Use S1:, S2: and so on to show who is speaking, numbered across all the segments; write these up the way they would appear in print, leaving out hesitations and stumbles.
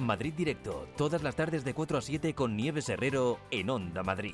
S1: Madrid Directo, todas las tardes de 4 a 7 con Nieves Herrero en Onda Madrid.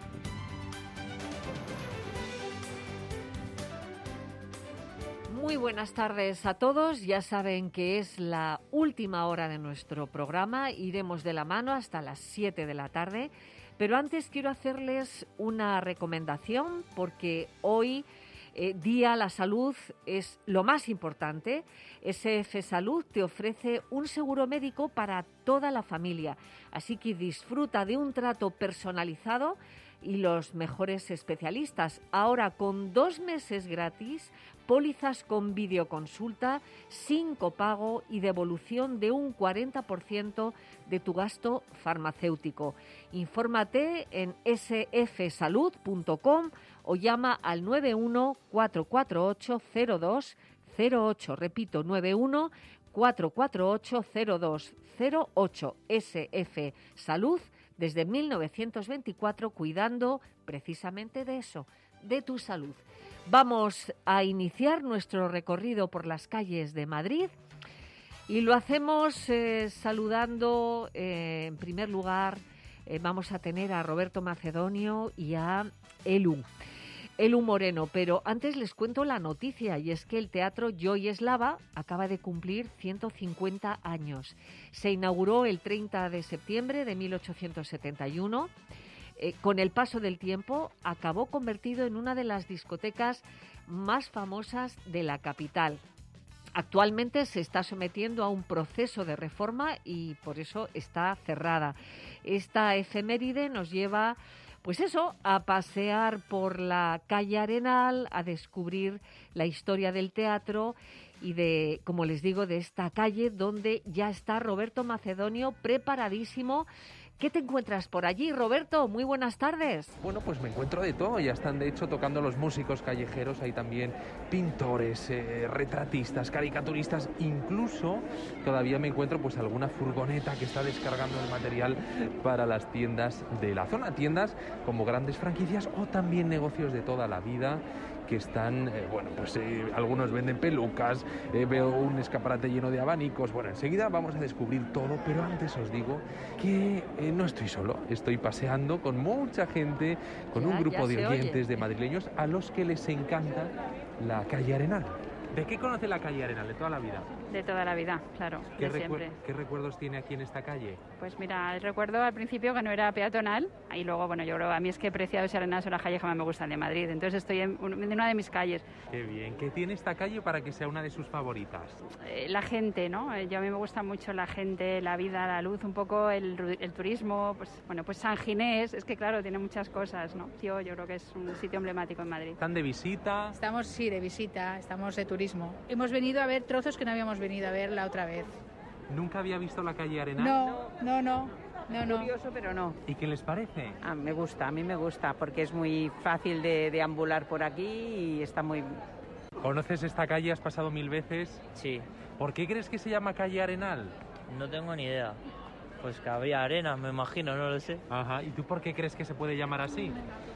S2: Muy buenas tardes a todos. Ya saben que es la última hora de nuestro programa. Iremos de la mano hasta las 7 de la tarde. Pero antes quiero hacerles una recomendación porque hoy Día la Salud es lo más importante. SF Salud te ofrece un seguro médico para toda la familia. Así que disfruta de un trato personalizado y los mejores especialistas. Ahora con 2 meses gratis, pólizas con videoconsulta, sin copago y devolución de un 40% de tu gasto farmacéutico. Infórmate en sfsalud.com o llama al 91-448-0208. Repito, 91-448-0208. SF Salud, desde 1924, cuidando precisamente de eso, de tu salud. Vamos a iniciar nuestro recorrido por las calles de Madrid y lo hacemos saludando, en primer lugar, vamos a tener a Roberto Macedonio y a Elu Moreno, pero antes les cuento la noticia, y es que el Teatro Joy Eslava acaba de cumplir 150 años. Se inauguró el 30 de septiembre de 1871. Con el paso del tiempo acabó convertido en una de las discotecas más famosas de la capital. Actualmente se está sometiendo a un proceso de reforma y por eso está cerrada. Esta efeméride nos lleva, pues eso, a pasear por la calle Arenal, a descubrir la historia del teatro y de, como les digo, de esta calle donde ya está Roberto Macedonio preparadísimo. ¿Qué te encuentras por allí, Roberto? Muy buenas tardes.
S3: Bueno, pues me encuentro de todo. Ya están, de hecho, tocando los músicos callejeros. Hay también pintores, retratistas, caricaturistas. Incluso todavía me encuentro pues alguna furgoneta que está descargando el material para las tiendas de la zona. Tiendas como grandes franquicias o también negocios de toda la vida que están, algunos venden pelucas, veo un escaparate lleno de abanicos. Bueno, enseguida vamos a descubrir todo, pero antes os digo que no estoy solo, estoy paseando con mucha gente, con un grupo de oyentes, de madrileños, a los que les encanta la calle Arenal. ¿De qué conoce la calle Arenal? ¿De toda la vida?
S4: De toda la vida, claro, de siempre.
S3: ¿Qué recuerdos tiene aquí en esta calle?
S4: Pues mira, recuerdo al principio que no era peatonal, y luego, bueno, yo creo, a mí es que Preciados y Arenal son las calles que más me gustan de Madrid, entonces estoy en una de mis calles.
S3: Qué bien. ¿Qué tiene esta calle para que sea una de sus favoritas?
S4: La gente, ¿no? A mí me gusta mucho la gente, la vida, la luz, un poco el turismo, pues San Ginés, es que claro, tiene muchas cosas, ¿no? Yo creo que es un sitio emblemático en Madrid.
S3: ¿Están de visita?
S5: Estamos, sí, de visita, estamos de turismo. Hemos venido a ver trozos que no habíamos venido a ver la otra vez.
S3: ¿Nunca había visto la calle Arenal?
S5: No.
S6: Curioso, pero no.
S3: ¿Y qué les parece?
S6: A mí me gusta, porque es muy fácil de deambular por aquí y está muy...
S3: ¿Conoces esta calle? ¿Has pasado 1000 veces?
S7: Sí.
S3: ¿Por qué crees que se llama calle Arenal?
S7: No tengo ni idea. Pues que había arena, me imagino, no lo sé.
S3: Ajá, ¿y tú por qué crees que se puede llamar así?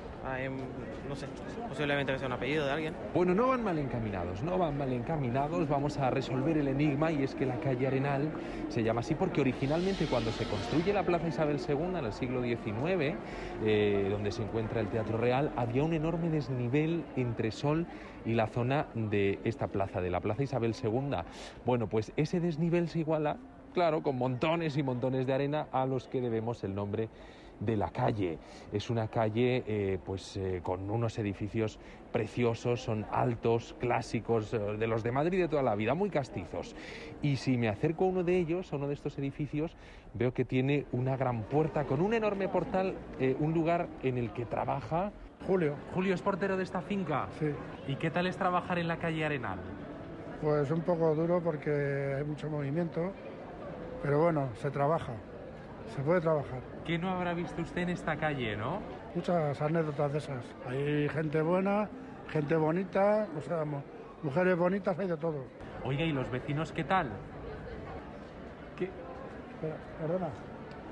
S7: No sé, posiblemente que sea un apellido de alguien.
S3: Bueno, no van mal encaminados, vamos a resolver el enigma, y es que la calle Arenal se llama así porque originalmente, cuando se construye la Plaza Isabel II en el siglo XIX, donde se encuentra el Teatro Real, había un enorme desnivel entre Sol y la zona de esta plaza, de la Plaza Isabel II. Bueno, pues ese desnivel se iguala, claro, con montones y montones de arena, a los que debemos el nombre de la calle. Es una calle con unos edificios preciosos, son altos, clásicos, de los de Madrid de toda la vida, muy castizos. Y si me acerco a uno de ellos, a uno de estos edificios, veo que tiene una gran puerta con un enorme portal, un lugar en el que trabaja...
S8: Julio.
S3: Julio, ¿es portero de esta finca?
S8: Sí.
S3: ¿Y qué tal es trabajar en la calle Arenal?
S8: Pues un poco duro porque hay mucho movimiento, pero bueno, se trabaja. Se puede trabajar.
S3: ¿Qué no habrá visto usted en esta calle, no?
S8: Muchas anécdotas de esas. Hay gente buena, gente bonita, mujeres bonitas, hay de todo.
S3: Oiga, ¿y los vecinos qué tal?
S8: Espera, perdona.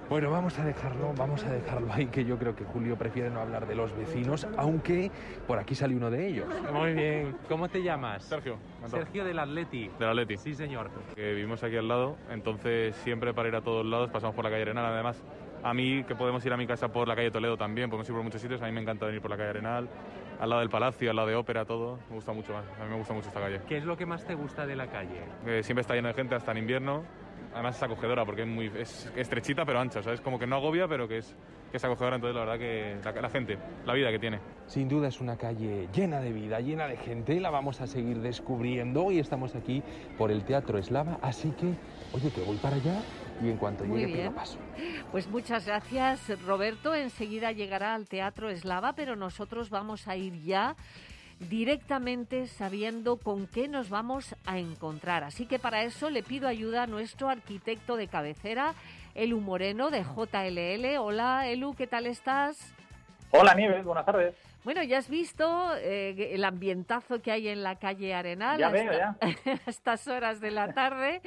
S3: Bueno, vamos a dejarlo ahí, que yo creo que Julio prefiere no hablar de los vecinos, aunque por aquí sale uno de ellos. Muy bien. ¿Cómo te llamas?
S9: Sergio.
S3: Sergio del Atleti.
S9: Del Atleti.
S3: Sí, señor.
S9: Que vivimos aquí al lado, entonces siempre para ir a todos lados pasamos por la calle Arenal. Además, a mí, que podemos ir a mi casa por la calle Toledo también, podemos ir por muchos sitios, a mí me encanta venir por la calle Arenal, al lado del Palacio, al lado de Ópera, todo. Me gusta mucho más. A mí me gusta mucho esta calle.
S3: ¿Qué es lo que más te gusta de la calle?
S9: Siempre está lleno de gente, hasta en invierno. Además es acogedora porque es estrechita pero ancha, ¿sabes? Como que no agobia, pero que es acogedora. Entonces la verdad que la gente, la vida que tiene.
S3: Sin duda es una calle llena de vida, llena de gente. La vamos a seguir descubriendo. Hoy estamos aquí por el Teatro Eslava, así que, oye, que voy para allá y en cuanto llegue pido paso.
S2: Pues muchas gracias, Roberto. Enseguida llegará al Teatro Eslava, pero nosotros vamos a ir ya directamente sabiendo con qué nos vamos a encontrar. Así que para eso le pido ayuda a nuestro arquitecto de cabecera, Elu Moreno, de JLL. Hola, Elu, ¿qué tal estás?
S10: Hola, Nieves, buenas tardes.
S2: Bueno, ya has visto el ambientazo que hay en la calle Arenal
S10: ya.
S2: A estas horas de la tarde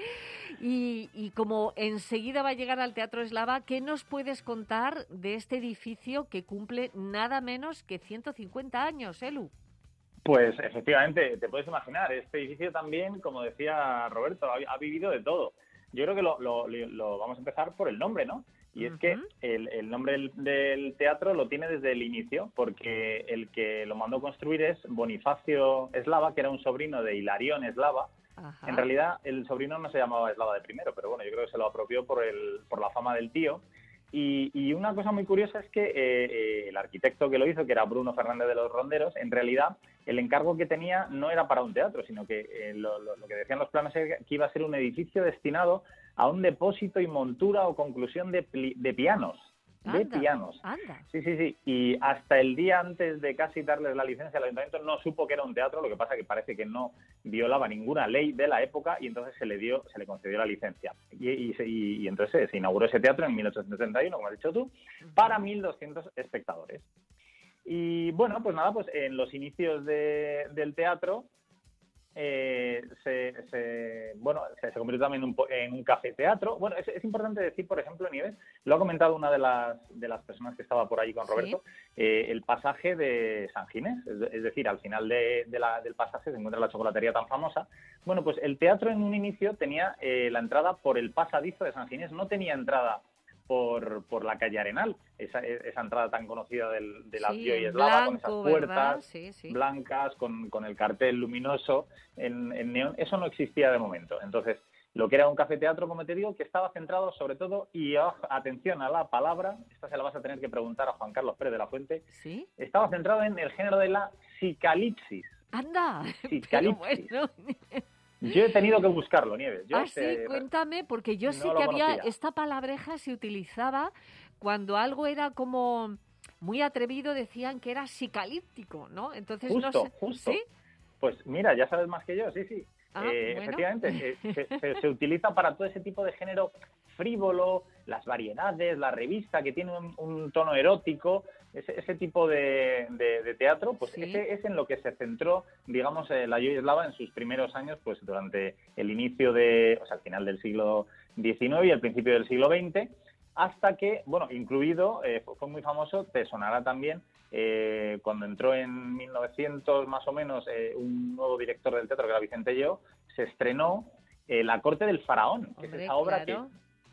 S2: y como enseguida va a llegar al Teatro Eslava, ¿qué nos puedes contar de este edificio que cumple nada menos que 150 años, Elu?
S10: Pues efectivamente, te puedes imaginar, este edificio también, como decía Roberto, ha vivido de todo. Yo creo que lo vamos a empezar por el nombre, ¿no? Y es que el nombre del teatro lo tiene desde el inicio, porque el que lo mandó construir es Bonifacio Eslava, que era un sobrino de Hilarión Eslava. Ajá. En realidad, el sobrino no se llamaba Eslava de primero, pero bueno, yo creo que se lo apropió por la fama del tío. Y una cosa muy curiosa es que el arquitecto que lo hizo, que era Bruno Fernández de los Ronderos, en realidad el encargo que tenía no era para un teatro, sino que lo que decían los planes era que iba a ser un edificio destinado a un depósito y montura o conclusión de pianos. De pianos.
S2: Anda.
S10: Sí. Y hasta el día antes de casi darles la licencia al ayuntamiento no supo que era un teatro, lo que pasa que parece que no violaba ninguna ley de la época y entonces se le concedió la licencia. Y entonces se inauguró ese teatro en 1871, como has dicho tú, para 1.200 espectadores. Y bueno, pues nada, pues en los inicios del teatro se convirtió también en un café-teatro. Bueno, es importante decir, por ejemplo, Nieves, lo ha comentado una de las personas que estaba por allí con Roberto, ¿sí? El pasaje de San Ginés, es decir, al final del pasaje se encuentra la chocolatería tan famosa. Bueno, pues el teatro en un inicio tenía la entrada por el pasadizo de San Ginés, no tenía entrada por la calle Arenal, esa entrada tan conocida de la Pío y Eslava, con esas puertas blancas, con el cartel luminoso en neón, eso no existía de momento. Entonces, lo que era un café-teatro, como te digo, que estaba centrado sobre todo, y atención a la palabra, esta se la vas a tener que preguntar a Juan Carlos Pérez de la Fuente, ¿sí? Estaba centrado en el género de la psicalipsis.
S2: ¡Anda!
S10: Psicalipsis. Pero bueno. Yo he tenido que buscarlo, Nieves.
S2: Sí, cuéntame, porque yo sé que había esta palabreja se utilizaba cuando algo era como muy atrevido, decían que era psicalíptico, ¿no? Entonces
S10: justo.
S2: ¿sí?
S10: Pues mira, ya sabes más que yo, sí.
S2: Bueno.
S10: Efectivamente, se utiliza para todo ese tipo de género frívolo, las variedades, la revista que tiene un tono erótico, ese tipo de teatro, pues sí. Ese es en lo que se centró, digamos, la Pío y Eslava en sus primeros años, pues durante el inicio al final del siglo XIX y el principio del siglo XX, hasta que, bueno, incluido, fue muy famoso, te sonará también, cuando entró en 1900 más o menos un nuevo director del teatro, que era Vicente Lleó, se estrenó La corte del faraón, que es esa obra
S2: claro.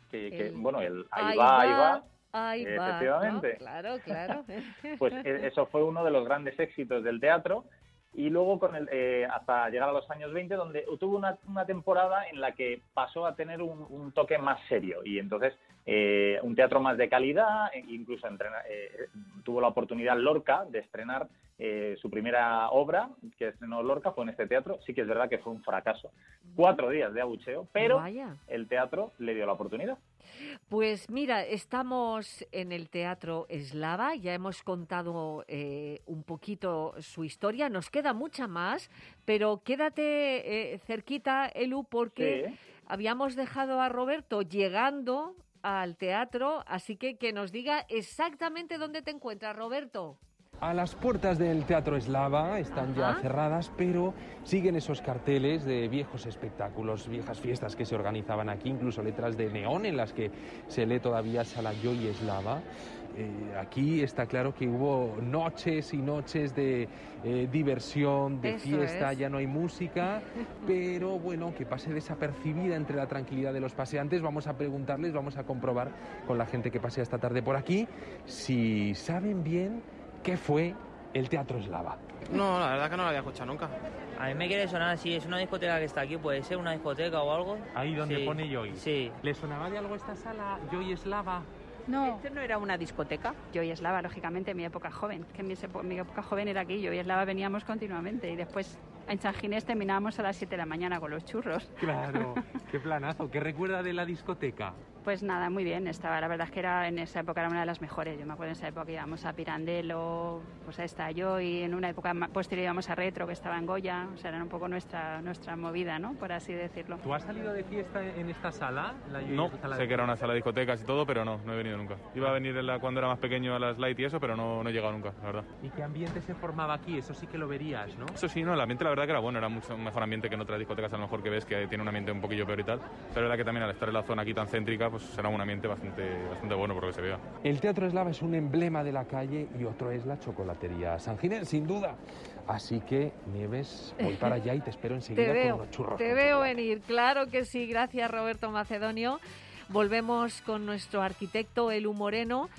S10: Ahí va, efectivamente.
S2: ¿No? Claro.
S10: Pues eso fue uno de los grandes éxitos del teatro. Y luego hasta llegar a los años 20, donde tuvo una temporada en la que pasó a tener un toque más serio. Y entonces un teatro más de calidad, incluso tuvo la oportunidad Lorca de estrenar su primera obra, que estrenó Lorca, fue en este teatro. Sí que es verdad que fue un fracaso. 4 días de abucheo, pero
S2: Vaya.
S10: El teatro le dio la oportunidad.
S2: Pues mira, estamos en el Teatro Eslava, ya hemos contado un poquito su historia, nos queda mucha más, pero quédate cerquita, Elu, porque habíamos dejado a Roberto llegando al teatro, así que nos diga exactamente dónde te encuentras, Roberto.
S3: A las puertas del Teatro Eslava están ya cerradas, pero siguen esos carteles de viejos espectáculos, viejas fiestas que se organizaban aquí, incluso letras de neón en las que se lee todavía Sala Joy Eslava. Aquí está claro que hubo noches y noches de diversión, de fiesta, ya no hay música, pero bueno, que pase desapercibida entre la tranquilidad de los paseantes. Vamos a preguntarles, vamos a comprobar con la gente que pasea esta tarde por aquí si saben bien qué fue el Teatro Eslava.
S11: No, la verdad que no lo había escuchado nunca.
S7: A mí me quiere sonar, si es una discoteca que está aquí, puede ser una discoteca o algo.
S3: Ahí donde pone Joy.
S7: Sí.
S3: ¿Le sonaba de algo esta sala, Joy Eslava?
S4: No.
S6: ¿Este no era una discoteca?
S4: Joy Eslava, lógicamente, en mi época joven. Que en mi época joven era aquí. Joy Eslava veníamos continuamente y después en San Ginés terminábamos a las 7 de la mañana con los churros.
S3: Claro, qué planazo. ¿Qué recuerda de la discoteca?
S4: Pues nada, muy bien. La verdad es que en esa época era una de las mejores. Yo me acuerdo en esa época íbamos a Pirandello, pues a esta Joy, en una época posterior íbamos a Retro, que estaba en Goya. O sea, era un poco nuestra movida, ¿no? Por así decirlo.
S3: ¿Tú has salido de fiesta en esta sala?
S9: No, sé que era una sala de discotecas y todo, pero no he venido nunca. Iba a venir cuando era más pequeño a las Light y eso, pero no he llegado nunca, la verdad.
S3: ¿Y qué ambiente se formaba aquí? Eso sí que lo verías, ¿no?
S9: Eso sí, no, el ambiente la verdad que era bueno, era mucho mejor ambiente que en otras discotecas a lo mejor que ves que tiene un ambiente un poquillo peor y tal. Pero es verdad que también al estar en la zona aquí tan céntrica, pues será un ambiente bastante bueno por lo que se vea.
S3: El Teatro Eslava es un emblema de la calle y otro es la chocolatería San Ginés, sin duda. Así que, Nieves, voy para allá y te espero enseguida con unos churros.
S2: Te veo venir, claro que sí. Gracias, Roberto Macedonio. Volvemos con nuestro arquitecto, Elu Moreno,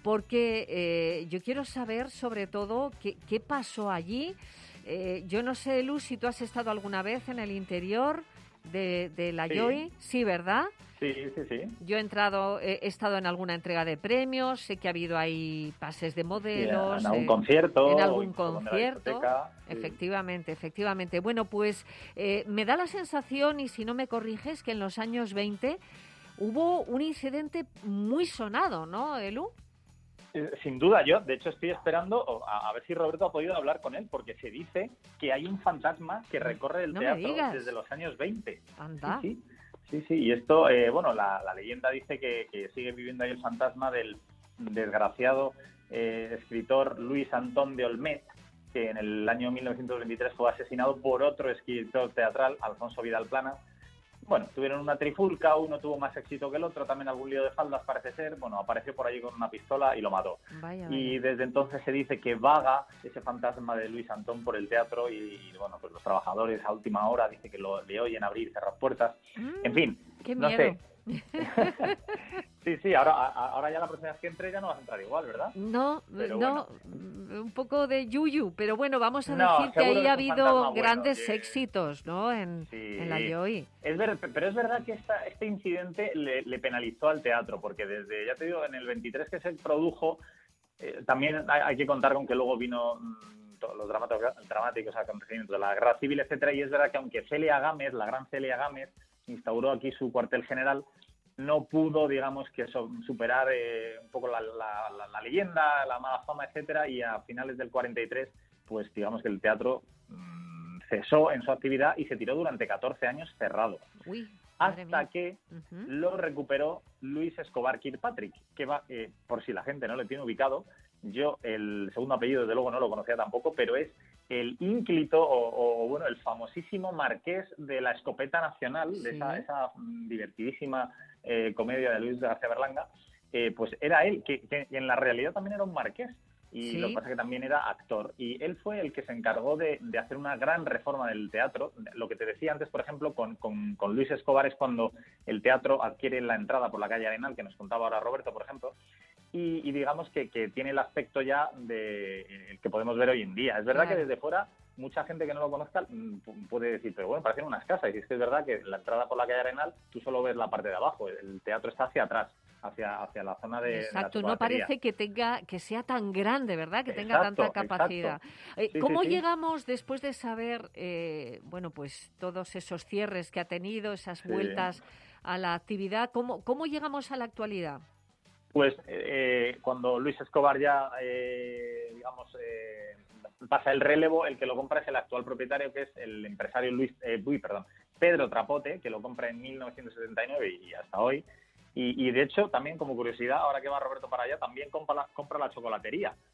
S2: porque yo quiero saber sobre todo qué pasó allí. Yo no sé, Elu, si tú has estado alguna vez en el interior de la Joy. Sí, ¿verdad?
S10: Sí.
S2: Yo he estado en alguna entrega de premios, sé que ha habido ahí pases de modelos.
S10: En algún concierto.
S2: En algún concierto.
S10: Sí.
S2: Efectivamente. Bueno, pues me da la sensación, y si no me corriges, que en los años 20 hubo un incidente muy sonado, ¿no, Elu?
S10: Sin duda, yo de hecho estoy esperando a ver si Roberto ha podido hablar con él, porque se dice que hay un fantasma que recorre el teatro desde los años 20.
S2: Anda.
S10: Sí, y esto, la leyenda dice que sigue viviendo ahí el fantasma del desgraciado escritor Luis Antón de Olmet, que en el año 1923 fue asesinado por otro escritor teatral, Alfonso Vidal Plana. Bueno, tuvieron una trifulca, uno tuvo más éxito que el otro, también algún lío de faldas parece ser. Bueno, apareció por allí con una pistola y lo mató.
S2: Vaya.
S10: Y desde entonces se dice que vaga ese fantasma de Luis Antón por el teatro y bueno, pues los trabajadores a última hora dicen que le oyen abrir y cerrar puertas. En fin,
S2: qué
S10: no
S2: miedo.
S10: sé. Sí, ahora ya la próxima vez que entre ya no vas a entrar igual, ¿verdad?
S2: No,
S10: bueno.
S2: Un poco de yuyu, pero bueno, vamos a
S10: No,
S2: decir que ahí ha habido grandes
S10: bueno,
S2: éxitos, ¿no? En la Joy.
S10: Pero es verdad que este incidente le penalizó al teatro, porque desde, ya te digo, en el 23 que se produjo, también hay que contar con que luego vino todos los dramáticos acontecimientos de la guerra civil, etcétera, y es verdad que aunque Celia Gámez, la gran Celia Gámez, instauró aquí su cuartel general, no pudo, digamos, que superar un poco la leyenda, la mala fama, etcétera, y a finales del 43, pues digamos que el teatro cesó en su actividad y se tiró durante 14 años cerrado.
S2: Uy,
S10: hasta que lo recuperó Luis Escobar Kirkpatrick, que por si la gente no le tiene ubicado, yo el segundo apellido desde luego no lo conocía tampoco, pero es el ínclito o el famosísimo marqués de la Escopeta Nacional, de esa divertidísima comedia de Luis García Berlanga. Pues era él, que en la realidad también era un marqués. Y lo que pasa es que también era actor. Y él fue el que se encargó de hacer una gran reforma del teatro. Lo que te decía antes, por ejemplo, con Luis Escobar es cuando el teatro adquiere la entrada por la calle Arenal, que nos contaba ahora Roberto, por ejemplo, y digamos que tiene el aspecto ya el que podemos ver hoy en día. Es verdad que desde fuera mucha gente que no lo conozca puede decir, pero bueno, parecen unas casas. Y es que es verdad que la entrada por la calle Arenal tú solo ves la parte de abajo. El teatro está hacia atrás, hacia la zona de
S2: Exacto,
S10: la
S2: no parece que sea tan grande, ¿verdad? Que tenga tanta capacidad. ¿Cómo llegamos, después de saber, pues todos esos cierres que ha tenido, esas vueltas a la actividad, cómo llegamos a la actualidad?
S10: Pues cuando Luis Escobar ya, pasa el relevo, el que lo compra es el actual propietario, que es el empresario Pedro Trapote, que lo compra en 1979 y hasta hoy. Y de hecho, también como curiosidad, ahora que va Roberto para allá, también compra la chocolatería.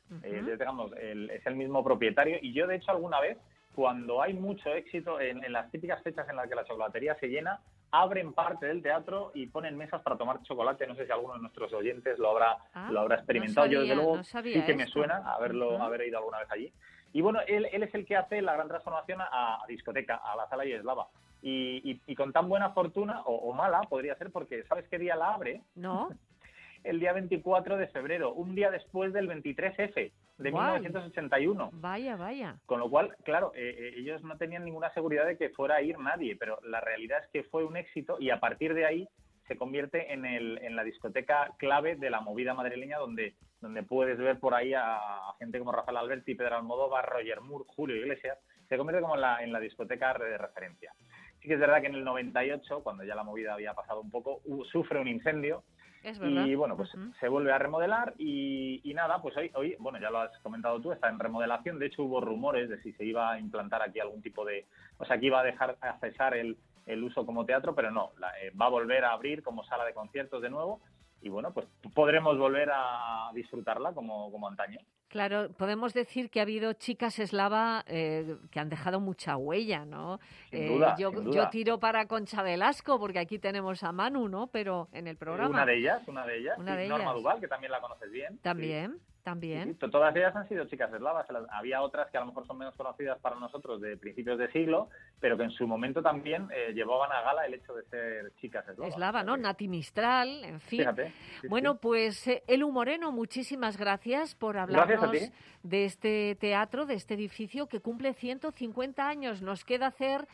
S10: digamos, es el mismo propietario. Y yo, de hecho, alguna vez, cuando hay mucho éxito, en las típicas fechas en las que la chocolatería se llena, abren parte del teatro y ponen mesas para tomar chocolate. No sé si alguno de nuestros oyentes lo habrá experimentado. Yo, desde luego, sí que me suena haber ido alguna vez allí. Y bueno, él es el que hace la gran transformación a discoteca, a la Sala Yeslava. Y con tan buena fortuna, o mala, podría ser, porque ¿sabes qué día la abre?
S2: No.
S10: El día 24 de febrero, un día después del 23F de 1981.
S2: Vaya.
S10: Con lo cual, claro, ellos no tenían ninguna seguridad de que fuera a ir nadie, pero la realidad es que fue un éxito y a partir de ahí se convierte en la discoteca clave de la movida madrileña, donde puedes ver por ahí a gente como Rafael Alberti, Pedro Almodóvar, Roger Moore, Julio Iglesias. Se convierte como en la discoteca de referencia. Sí que es verdad que en el 98, cuando ya la movida había pasado un poco, sufre un incendio.
S2: Es verdad.
S10: Y bueno, pues se vuelve a remodelar y nada, pues hoy, bueno, ya lo has comentado tú, está en remodelación. De hecho, hubo rumores de si se iba a implantar aquí algún tipo de... O sea, que iba a cesar el uso como teatro, pero no, va a volver a abrir como sala de conciertos de nuevo y bueno, pues podremos volver a disfrutarla como antaño.
S2: Claro, podemos decir que ha habido chicas eslava que han dejado mucha huella, ¿no?
S10: Sin duda.
S2: Yo tiro para Concha Velasco, porque aquí tenemos a Manu, ¿no? Pero en el programa...
S10: Una de ellas. Norma Duval, que también la conoces bien.
S2: También.
S10: Sí, todas ellas han sido chicas eslavas. Había otras que a lo mejor son menos conocidas para nosotros de principios de siglo, pero que en su momento también llevaban a gala el hecho de ser chicas eslavas.
S2: Eslava, ¿no? Nati Mistral, en fin.
S10: Fíjate.
S2: Bueno, pues Elu Moreno, muchísimas gracias por hablarnos de este teatro, de este edificio que cumple 150 años. Nos queda hacer...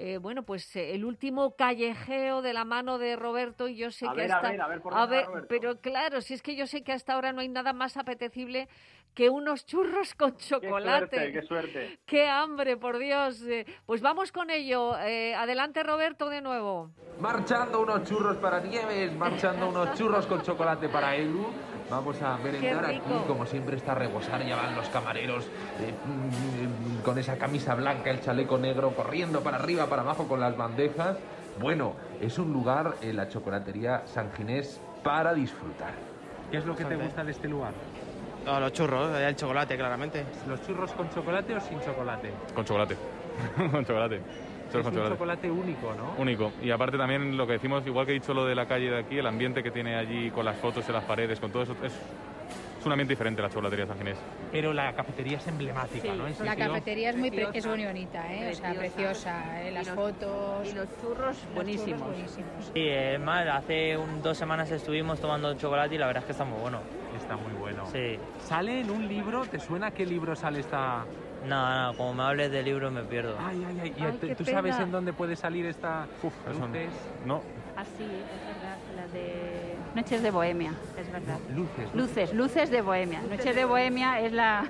S2: el último callejeo de la mano de Roberto y yo sé pero claro, si es que yo sé que hasta ahora no hay nada más apetecible que unos churros con chocolate.
S10: Qué suerte.
S2: Qué hambre, por Dios. Pues vamos con ello. Adelante, Roberto, de nuevo.
S3: Marchando unos churros para Nieves, marchando unos churros con chocolate para Elu. Vamos a merendar aquí, como siempre está a rebosar, ya van los camareros con esa camisa blanca, el chaleco negro, corriendo para arriba, para abajo con las bandejas. Bueno, es un lugar, la chocolatería San Ginés, para disfrutar. ¿Qué es lo que te gusta de este lugar?
S11: No, los churros, el chocolate, claramente.
S3: ¿Los churros con chocolate o sin chocolate?
S9: Con chocolate. Con chocolate.
S3: Es un chocolate único, ¿no?
S9: Único. Y aparte también lo que decimos, igual que he dicho lo de la calle de aquí, el ambiente que tiene allí con las fotos en las paredes, con todo eso, es un ambiente diferente la chocolatería San Ginés.
S3: Pero la cafetería es emblemática, ¿no?
S5: La cafetería es muy bonita, ¿eh? O sea, preciosa, las fotos...
S6: Y los churros buenísimos.
S7: Sí, es más, hace 2 semanas estuvimos tomando chocolate y la verdad es que está muy bueno.
S3: Está muy bueno.
S7: Sí.
S3: ¿Sale en un libro? ¿Te suena qué libro sale esta...?
S7: No, como me hables de libros me pierdo.
S3: ¿Tú sabes en dónde puede salir esta luces?
S9: No.
S4: Ah, sí, es verdad, la de Noches de Bohemia, es verdad.
S3: Luces
S4: de Bohemia. Noches de Bohemia es la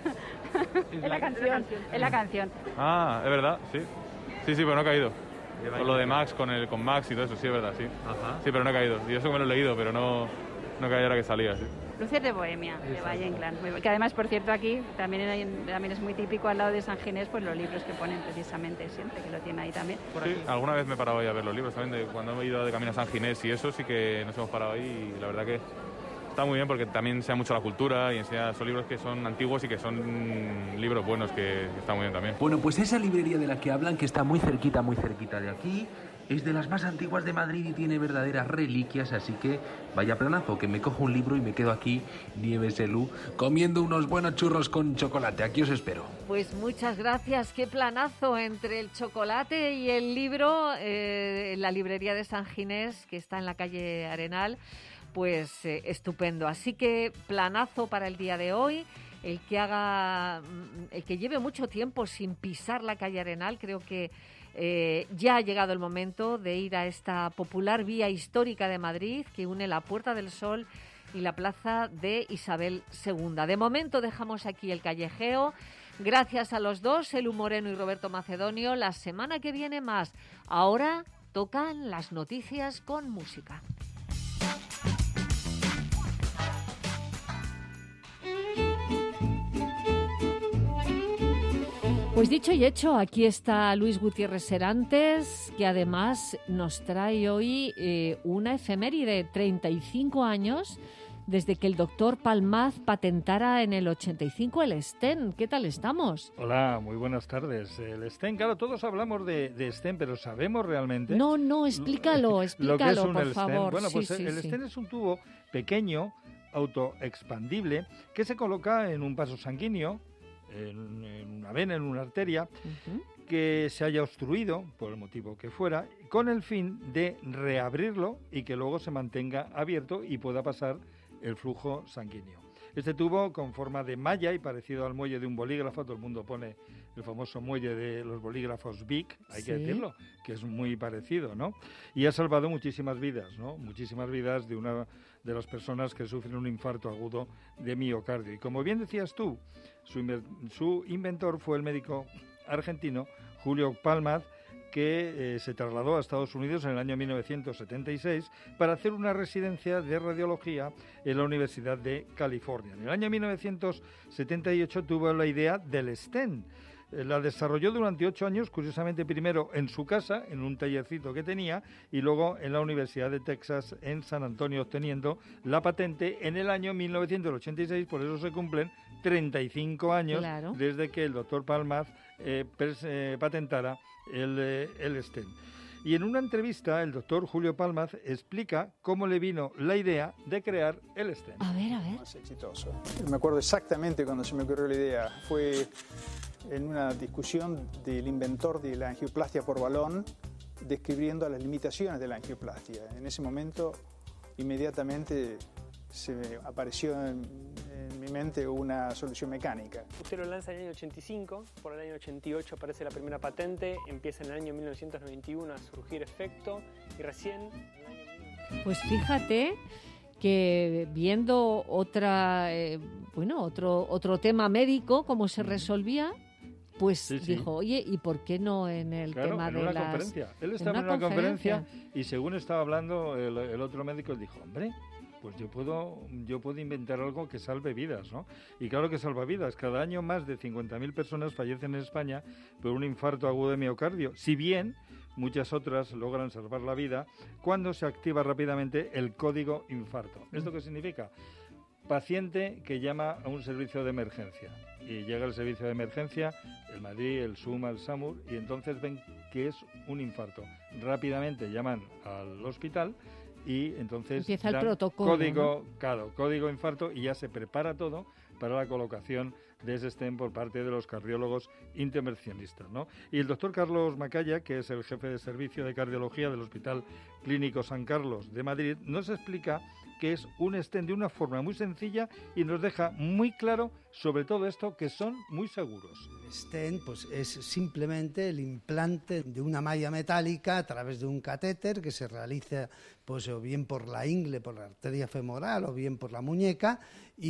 S4: canción.
S9: Ah, es verdad, sí. Sí, pero no he caído. Con lo de Max, con Max y todo eso, sí, es verdad, sí. Ajá. Sí, pero no he caído. Y eso me lo he leído, pero no caí ahora que salía, sí.
S4: Luces de Bohemia, de Valle Inclán. Que además, por cierto, aquí también es muy típico al lado de San Ginés, pues los libros que ponen precisamente siempre, que lo tiene ahí también.
S9: Sí, alguna vez me he parado ahí a ver los libros también, cuando he ido de camino a San Ginés y eso, sí que nos hemos parado ahí y la verdad que está muy bien porque también enseña mucho la cultura y enseña, son libros que son antiguos y que son libros buenos, que está muy bien también.
S3: Bueno, pues esa librería de la que hablan, que está muy cerquita de aquí, es de las más antiguas de Madrid y tiene verdaderas reliquias, así que vaya planazo, que me cojo un libro y me quedo aquí, Nieves, Elu, comiendo unos buenos churros con chocolate. Aquí os espero.
S2: Pues muchas gracias, qué planazo entre el chocolate y el libro, la librería de San Ginés, que está en la calle Arenal, pues estupendo. Así que planazo para el día de hoy. El que lleve mucho tiempo sin pisar la calle Arenal, creo que ya ha llegado el momento de ir a esta popular vía histórica de Madrid que une la Puerta del Sol y la Plaza de Isabel II. De momento dejamos aquí el callejeo. Gracias a los dos, Elu Moreno y Roberto Macedonio. La semana que viene más. Ahora tocan las noticias con música. Pues dicho y hecho, aquí está Luis Gutiérrez Serantes, que además nos trae hoy una efeméride, 35 años desde que el doctor Palmaz patentara en el 85 el stent. ¿Qué tal estamos?
S12: Hola, muy buenas tardes. El stent, claro, todos hablamos de stent, pero ¿sabemos realmente?
S2: No, explícalo,
S12: lo que es un
S2: por favor.
S12: Bueno, pues el stent es un tubo pequeño, autoexpandible, que se coloca en un vaso sanguíneo, en una vena, en una arteria, que se haya obstruido, por el motivo que fuera, con el fin de reabrirlo y que luego se mantenga abierto y pueda pasar el flujo sanguíneo. Este tubo, con forma de malla y parecido al muelle de un bolígrafo, todo el mundo pone el famoso muelle de los bolígrafos Bic, hay que decirlo, que es muy parecido, ¿no? Y ha salvado muchísimas vidas, ¿no? Muchísimas vidas de una de las personas que sufren un infarto agudo de miocardio. Y como bien decías tú, su inventor fue el médico argentino Julio Palmaz, que se trasladó a Estados Unidos en el año 1976 para hacer una residencia de radiología en la Universidad de California. En el año 1978 tuvo la idea del stent. La desarrolló durante 8 años, curiosamente primero en su casa, en un tallercito que tenía, y luego en la Universidad de Texas en San Antonio, obteniendo la patente en el año 1986, por eso se cumplen 35 años desde que el doctor Palmaz patentara el stent. Y en una entrevista, el doctor Julio Palmaz explica cómo le vino la idea de crear el stent.
S2: A ver.
S13: Más exitoso. Me acuerdo exactamente cuando se me ocurrió la idea. Fue en una discusión del inventor de la angioplastia por balón, describiendo las limitaciones de la angioplastia. En ese momento, inmediatamente se me apareció en mi mente una solución mecánica.
S14: Usted lo lanza en el año 85, por el año 88 aparece la primera patente, empieza en el año 1991 a surgir efecto y recién en el año...
S2: Pues fíjate que viendo otro tema médico, cómo se resolvía, pues dijo, oye, ¿y por qué no en el tema de las...
S12: conferencia. Él estaba en una conferencia y según estaba hablando el otro médico, él dijo, hombre, pues yo puedo inventar algo que salve vidas, ¿no? Y claro que salva vidas. Cada año más de 50.000 personas fallecen en España por un infarto agudo de miocardio. Si bien muchas otras logran salvar la vida cuando se activa rápidamente el código infarto. ¿Esto qué significa? Paciente que llama a un servicio de emergencia y llega el servicio de emergencia, el Madrid, el SUMA, el SAMUR, y entonces ven que es un infarto. Rápidamente llaman al hospital y entonces
S2: empieza el protocolo,
S12: código infarto, y ya se prepara todo para la colocación de ese stent por parte de los cardiólogos intervencionistas, ¿no? Y el doctor Carlos Macaya, que es el jefe de servicio de cardiología del Hospital Clínico San Carlos de Madrid, nos explica que es un stent de una forma muy sencilla y nos deja muy claro sobre todo esto, que son muy seguros.
S15: El stent pues, es simplemente el implante de una malla metálica a través de un catéter que se realiza pues, o bien por la ingle, por la arteria femoral o bien por la muñeca,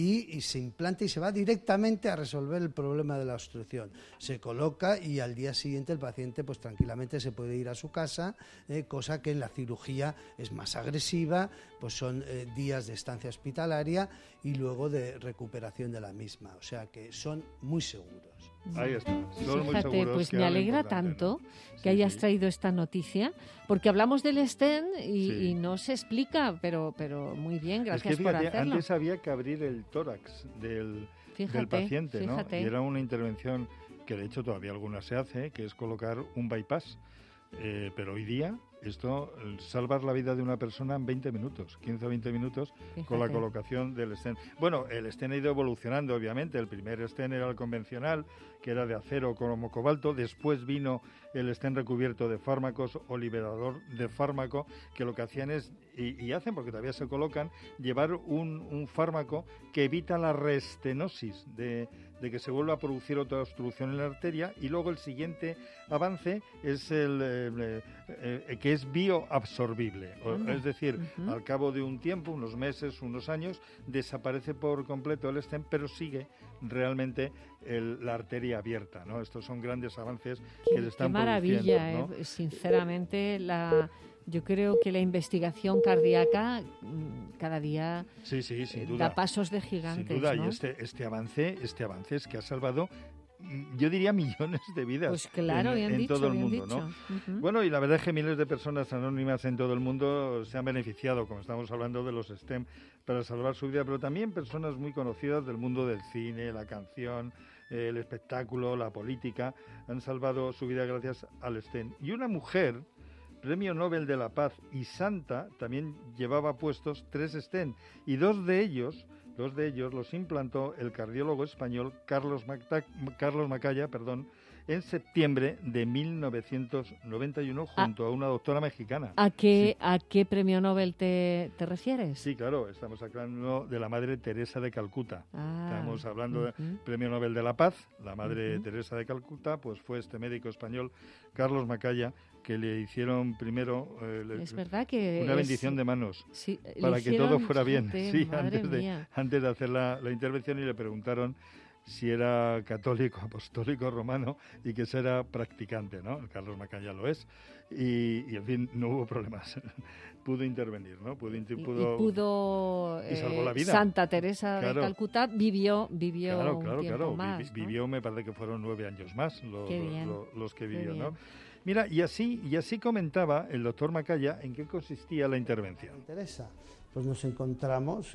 S15: y se implanta y se va directamente a resolver el problema de la obstrucción. Se coloca y al día siguiente el paciente pues tranquilamente se puede ir a su casa, cosa que en la cirugía es más agresiva, pues son días de estancia hospitalaria y luego de recuperación de la misma. O sea que son muy seguros.
S12: Ahí está. Son muy
S2: Fíjate,
S12: seguros,
S2: pues
S12: que
S2: me
S12: era lo
S2: alegra
S12: importante,
S2: tanto
S12: ¿no?
S2: que hayas traído esta noticia, porque hablamos del stent y no se explica, pero muy bien, gracias
S12: es que,
S2: por
S12: fíjate,
S2: hacerlo.
S12: Antes había que abrir el tórax del paciente, ¿no? Y era una intervención que de hecho todavía alguna se hace, que es colocar un bypass. Pero hoy día esto salvar la vida de una persona en 20 minutos, 15 o 20 minutos, con la colocación del stent. Bueno, el stent ha ido evolucionando, obviamente. El primer stent era el convencional, que era de acero como cobalto. Después vino el stent recubierto de fármacos o liberador de fármaco, que lo que hacían es, y hacen porque todavía se colocan, llevar un fármaco que evita la reestenosis de que se vuelva a producir otra obstrucción en la arteria. Y luego el siguiente avance es que es bioabsorbible, es decir, al cabo de un tiempo, unos meses, unos años, desaparece por completo el stent, pero sigue realmente la arteria abierta, ¿no? Estos son grandes avances que se están produciendo. Qué maravilla,
S2: ¿no? Sinceramente, yo creo que la investigación cardíaca cada día
S12: sin duda,
S2: da pasos de gigantes.
S12: Sin duda,
S2: ¿no?
S12: y este avance es que ha salvado yo diría millones de vidas
S2: pues claro,
S12: en todo el mundo, ¿no? Bueno, y la verdad es que miles de personas anónimas en todo el mundo se han beneficiado, como estamos hablando de los STEM, para salvar su vida, pero también personas muy conocidas del mundo del cine, la canción, el espectáculo, la política, han salvado su vida gracias al STEM. Y una mujer, Premio Nobel de la Paz y santa, también llevaba puestos 3 STEM, y dos de ellos los implantó el cardiólogo español Carlos Macaya, en septiembre de 1991 junto a una doctora mexicana.
S2: ¿A qué premio Nobel te refieres?
S12: Sí, claro, estamos hablando de la Madre Teresa de Calcuta. Estamos hablando del Premio Nobel de la Paz. La Madre Teresa de Calcuta, pues fue este médico español, Carlos Macaya, que le hicieron primero
S2: es verdad que
S12: una bendición de manos,
S2: sí,
S12: para que todo fuera bien. Sí,
S2: antes
S12: de hacer la intervención, y le preguntaron si era católico, apostólico, romano, y que era practicante, ¿no? Carlos Macaya lo es, y en fin, no hubo problemas. Pudo intervenir, ¿no?
S2: Y
S12: salvó la vida.
S2: Santa Teresa de Calcuta vivió un tiempo más, ¿no?
S12: Vivió, me parece que fueron 9 años más los que vivió, ¿no?
S2: Bien.
S12: Mira, y así comentaba el doctor Macaya en qué consistía la intervención.
S15: Teresa, pues nos encontramos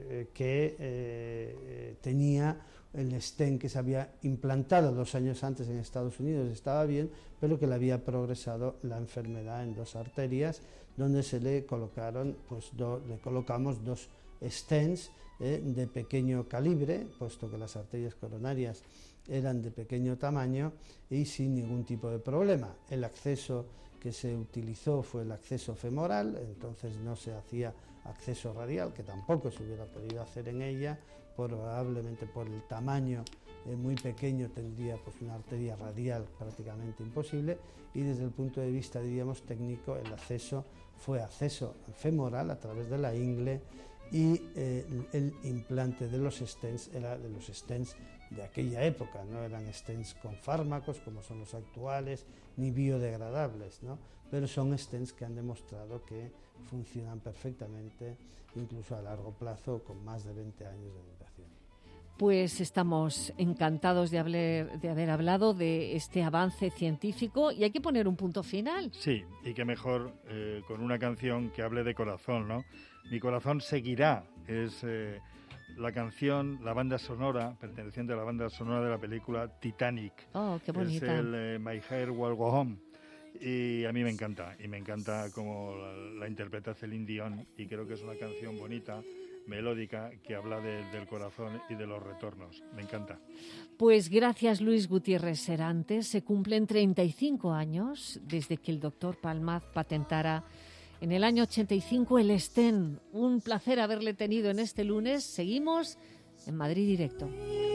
S15: que tenía el stent que se había implantado 2 años antes en Estados Unidos, estaba bien, pero que le había progresado la enfermedad en 2 arterias, donde se le colocaron, le colocamos 2 stents de pequeño calibre, puesto que las arterias coronarias eran de pequeño tamaño y sin ningún tipo de problema. El acceso que se utilizó fue el acceso femoral, entonces no se hacía acceso radial, que tampoco se hubiera podido hacer en ella, probablemente por el tamaño muy pequeño tendría pues una arteria radial prácticamente imposible, y desde el punto de vista, diríamos, técnico, el acceso fue acceso femoral a través de la ingle, y el implante de los stents era de los stents de aquella época, no eran stents con fármacos como son los actuales, ni biodegradables, ¿no? Pero son stents que han demostrado que funcionan perfectamente, incluso a largo plazo, con más de 20 años de duración.
S2: Pues estamos encantados de haber hablado de este avance científico, y hay que poner un punto final.
S12: Sí, y qué mejor con una canción que hable de corazón, ¿no? Mi corazón seguirá, es la canción, la banda sonora, perteneciente a la banda sonora de la película Titanic.
S2: Oh, qué bonita.
S12: Es el My Heart Will Go On. Y a mí me encanta como la interpreta Celine Dion, y creo que es una canción bonita, melódica, que habla del corazón y de los retornos. Me encanta.
S2: Pues gracias, Luis Gutiérrez Serantes. Se cumplen 35 años desde que el doctor Palmaz patentara en el año 85 el STEM. Un placer haberle tenido en este lunes. Seguimos en Madrid Directo.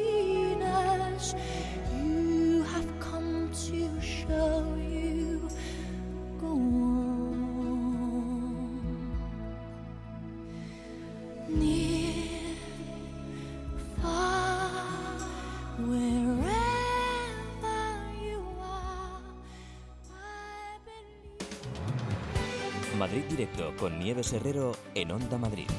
S1: Madrid Directo con Nieves Herrero en Onda Madrid.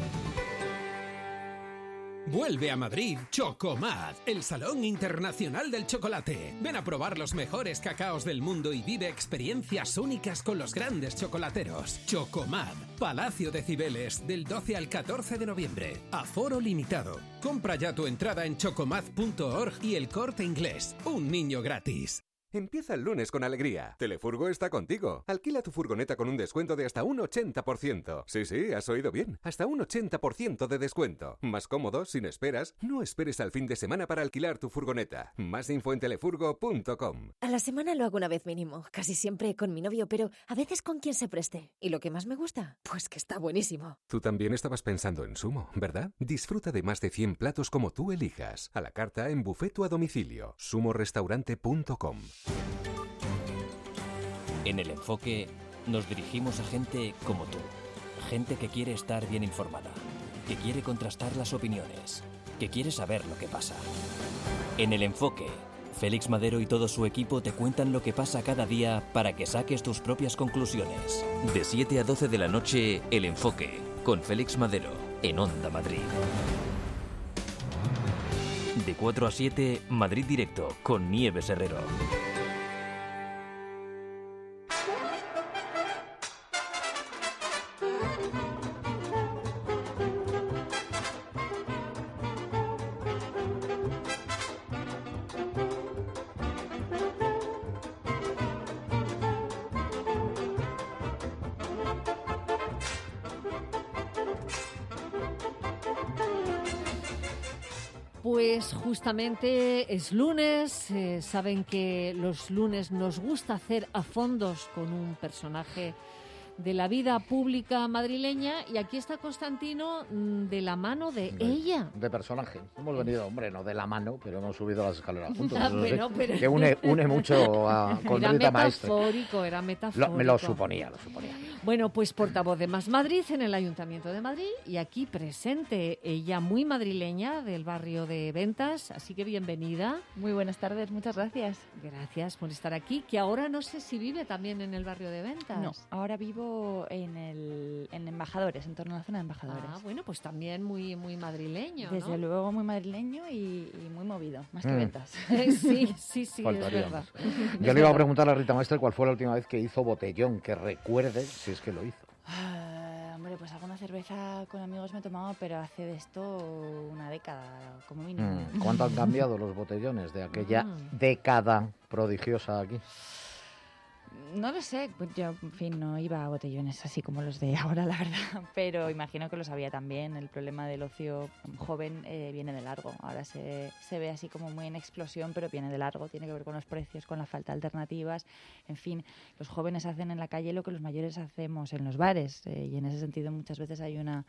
S16: Vuelve a Madrid Chocomad, el Salón Internacional del Chocolate. Ven a probar los mejores cacaos del mundo y vive experiencias únicas con los grandes chocolateros. Chocomad, Palacio de Cibeles, del 12 al 14 de noviembre. Aforo limitado. Compra ya tu entrada en chocomad.org y El Corte Inglés. Un niño gratis.
S17: Empieza el lunes con alegría. Telefurgo está contigo. Alquila tu furgoneta con un descuento de hasta un 80%. Sí, has oído bien. Hasta un 80% de descuento. Más cómodo, sin esperas. No esperes al fin de semana para alquilar tu furgoneta. Más info en telefurgo.com.
S18: A la semana lo hago una vez mínimo. Casi siempre con mi novio, pero a veces con quien se preste. ¿Y lo que más me gusta? Pues que está buenísimo.
S17: Tú también estabas pensando en Sumo, ¿verdad? Disfruta de más de 100 platos como tú elijas. A la carta, en buffet o a domicilio. sumorestaurante.com.
S1: En El Enfoque nos dirigimos a gente como tú. Gente que quiere estar bien informada, que quiere contrastar las opiniones, que quiere saber lo que pasa. En El Enfoque, Félix Madero y todo su equipo te cuentan lo que pasa cada día para que saques tus propias conclusiones. De 7 a 12 de la noche, El Enfoque, con Félix Madero, en Onda Madrid. De 4 a 7, Madrid Directo, con Nieves Herrero.
S2: Pues justamente es lunes, saben que los lunes nos gusta hacer a fondos con un personaje de la vida pública madrileña, y aquí está Constantino de la mano de ella.
S19: De personaje. Hemos venido, hombre, no de la mano, pero hemos subido las escaleras juntos.
S2: Bueno, pero...
S19: Que une mucho con Rita Maestre.
S2: Era metafórico.
S19: Me lo suponía.
S2: Bueno, pues portavoz de Más Madrid en el Ayuntamiento de Madrid, y aquí presente, ella muy madrileña, del barrio de Ventas, así que bienvenida.
S20: Muy buenas tardes, muchas gracias.
S2: Gracias por estar aquí, que ahora no sé si vive también en el barrio de Ventas.
S20: No, ahora vivo en Embajadores, en torno a la zona de Embajadores.
S2: Ah, bueno, pues también muy madrileño,
S20: Desde
S2: ¿no?
S20: luego muy madrileño y muy movido, más que Ventas.
S2: Sí, es verdad.
S19: Yo le iba a preguntar a Rita Maestre cuál fue la última vez que hizo botellón, que recuerde si es que lo hizo.
S20: Hombre, pues alguna cerveza con amigos me he tomado, pero hace de esto una década, como mínimo.
S19: ¿Cuánto han cambiado los botellones de aquella década prodigiosa aquí?
S20: No lo sé, pues yo, en fin, no iba a botellones así como los de ahora, la verdad, pero imagino que lo sabía también. El problema del ocio joven viene de largo. Ahora se ve así como muy en explosión, pero viene de largo. Tiene que ver con los precios, con la falta de alternativas. En fin, los jóvenes hacen en la calle lo que los mayores hacemos en los bares, y en ese sentido muchas veces hay una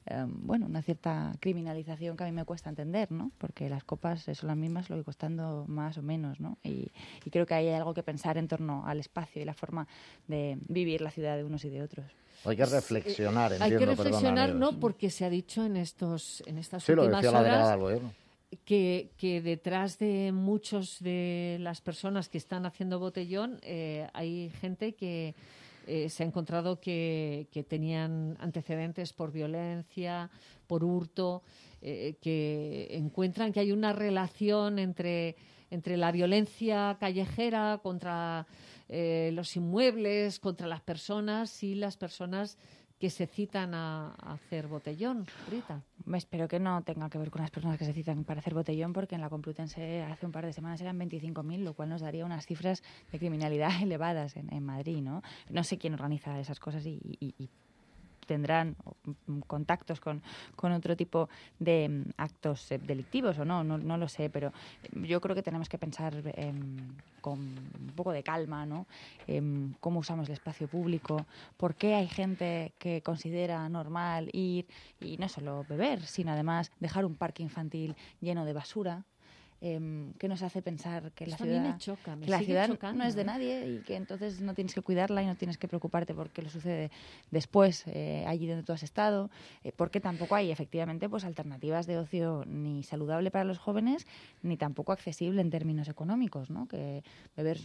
S20: cierta criminalización que a mí me cuesta entender, ¿no? Porque las copas son las mismas, lo que costando más o menos, ¿no? Y creo que hay algo que pensar en torno al espacio y la forma de vivir la ciudad de unos y de otros.
S19: Hay que reflexionar, entiendo.
S2: Hay que reflexionar,
S19: perdona,
S2: ¿no? Porque se ha dicho en estas últimas
S19: lo decía
S2: horas
S19: la delegada del gobierno,
S2: que detrás de muchos de las personas que están haciendo botellón hay gente que se ha encontrado que tenían antecedentes por violencia, por hurto, que encuentran que hay una relación entre la violencia callejera contra los inmuebles, contra las personas y las personas que se citan a hacer botellón. Rita.
S20: Espero que no tenga que ver con las personas que se citan para hacer botellón, porque en la Complutense hace un par de semanas eran 25.000, lo cual nos daría unas cifras de criminalidad elevadas en Madrid, ¿no? No sé quién organiza esas cosas y tendrán contactos con otro tipo de actos delictivos o no lo sé, pero yo creo que tenemos que pensar con un poco de calma, ¿no? Cómo usamos el espacio público, por qué hay gente que considera normal ir y no solo beber, sino además dejar un parque infantil lleno de basura. Que nos hace pensar que la ciudad,
S2: a mí me choca,
S20: que la ciudad
S2: chocando,
S20: no es de nadie y que entonces no tienes que cuidarla y no tienes que preocuparte por qué le sucede después allí donde tú has estado, porque tampoco hay efectivamente pues alternativas de ocio ni saludable para los jóvenes ni tampoco accesible en términos económicos, ¿no? Que beberse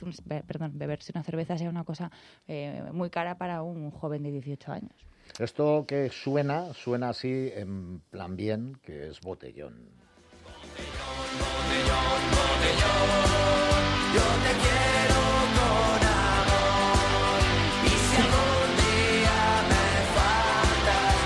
S20: una cerveza sea una cosa muy cara para un joven de 18 años.
S19: Esto que suena así en plan bien, que es botellón.
S21: Yo te quiero con amor, y si algún día me faltas,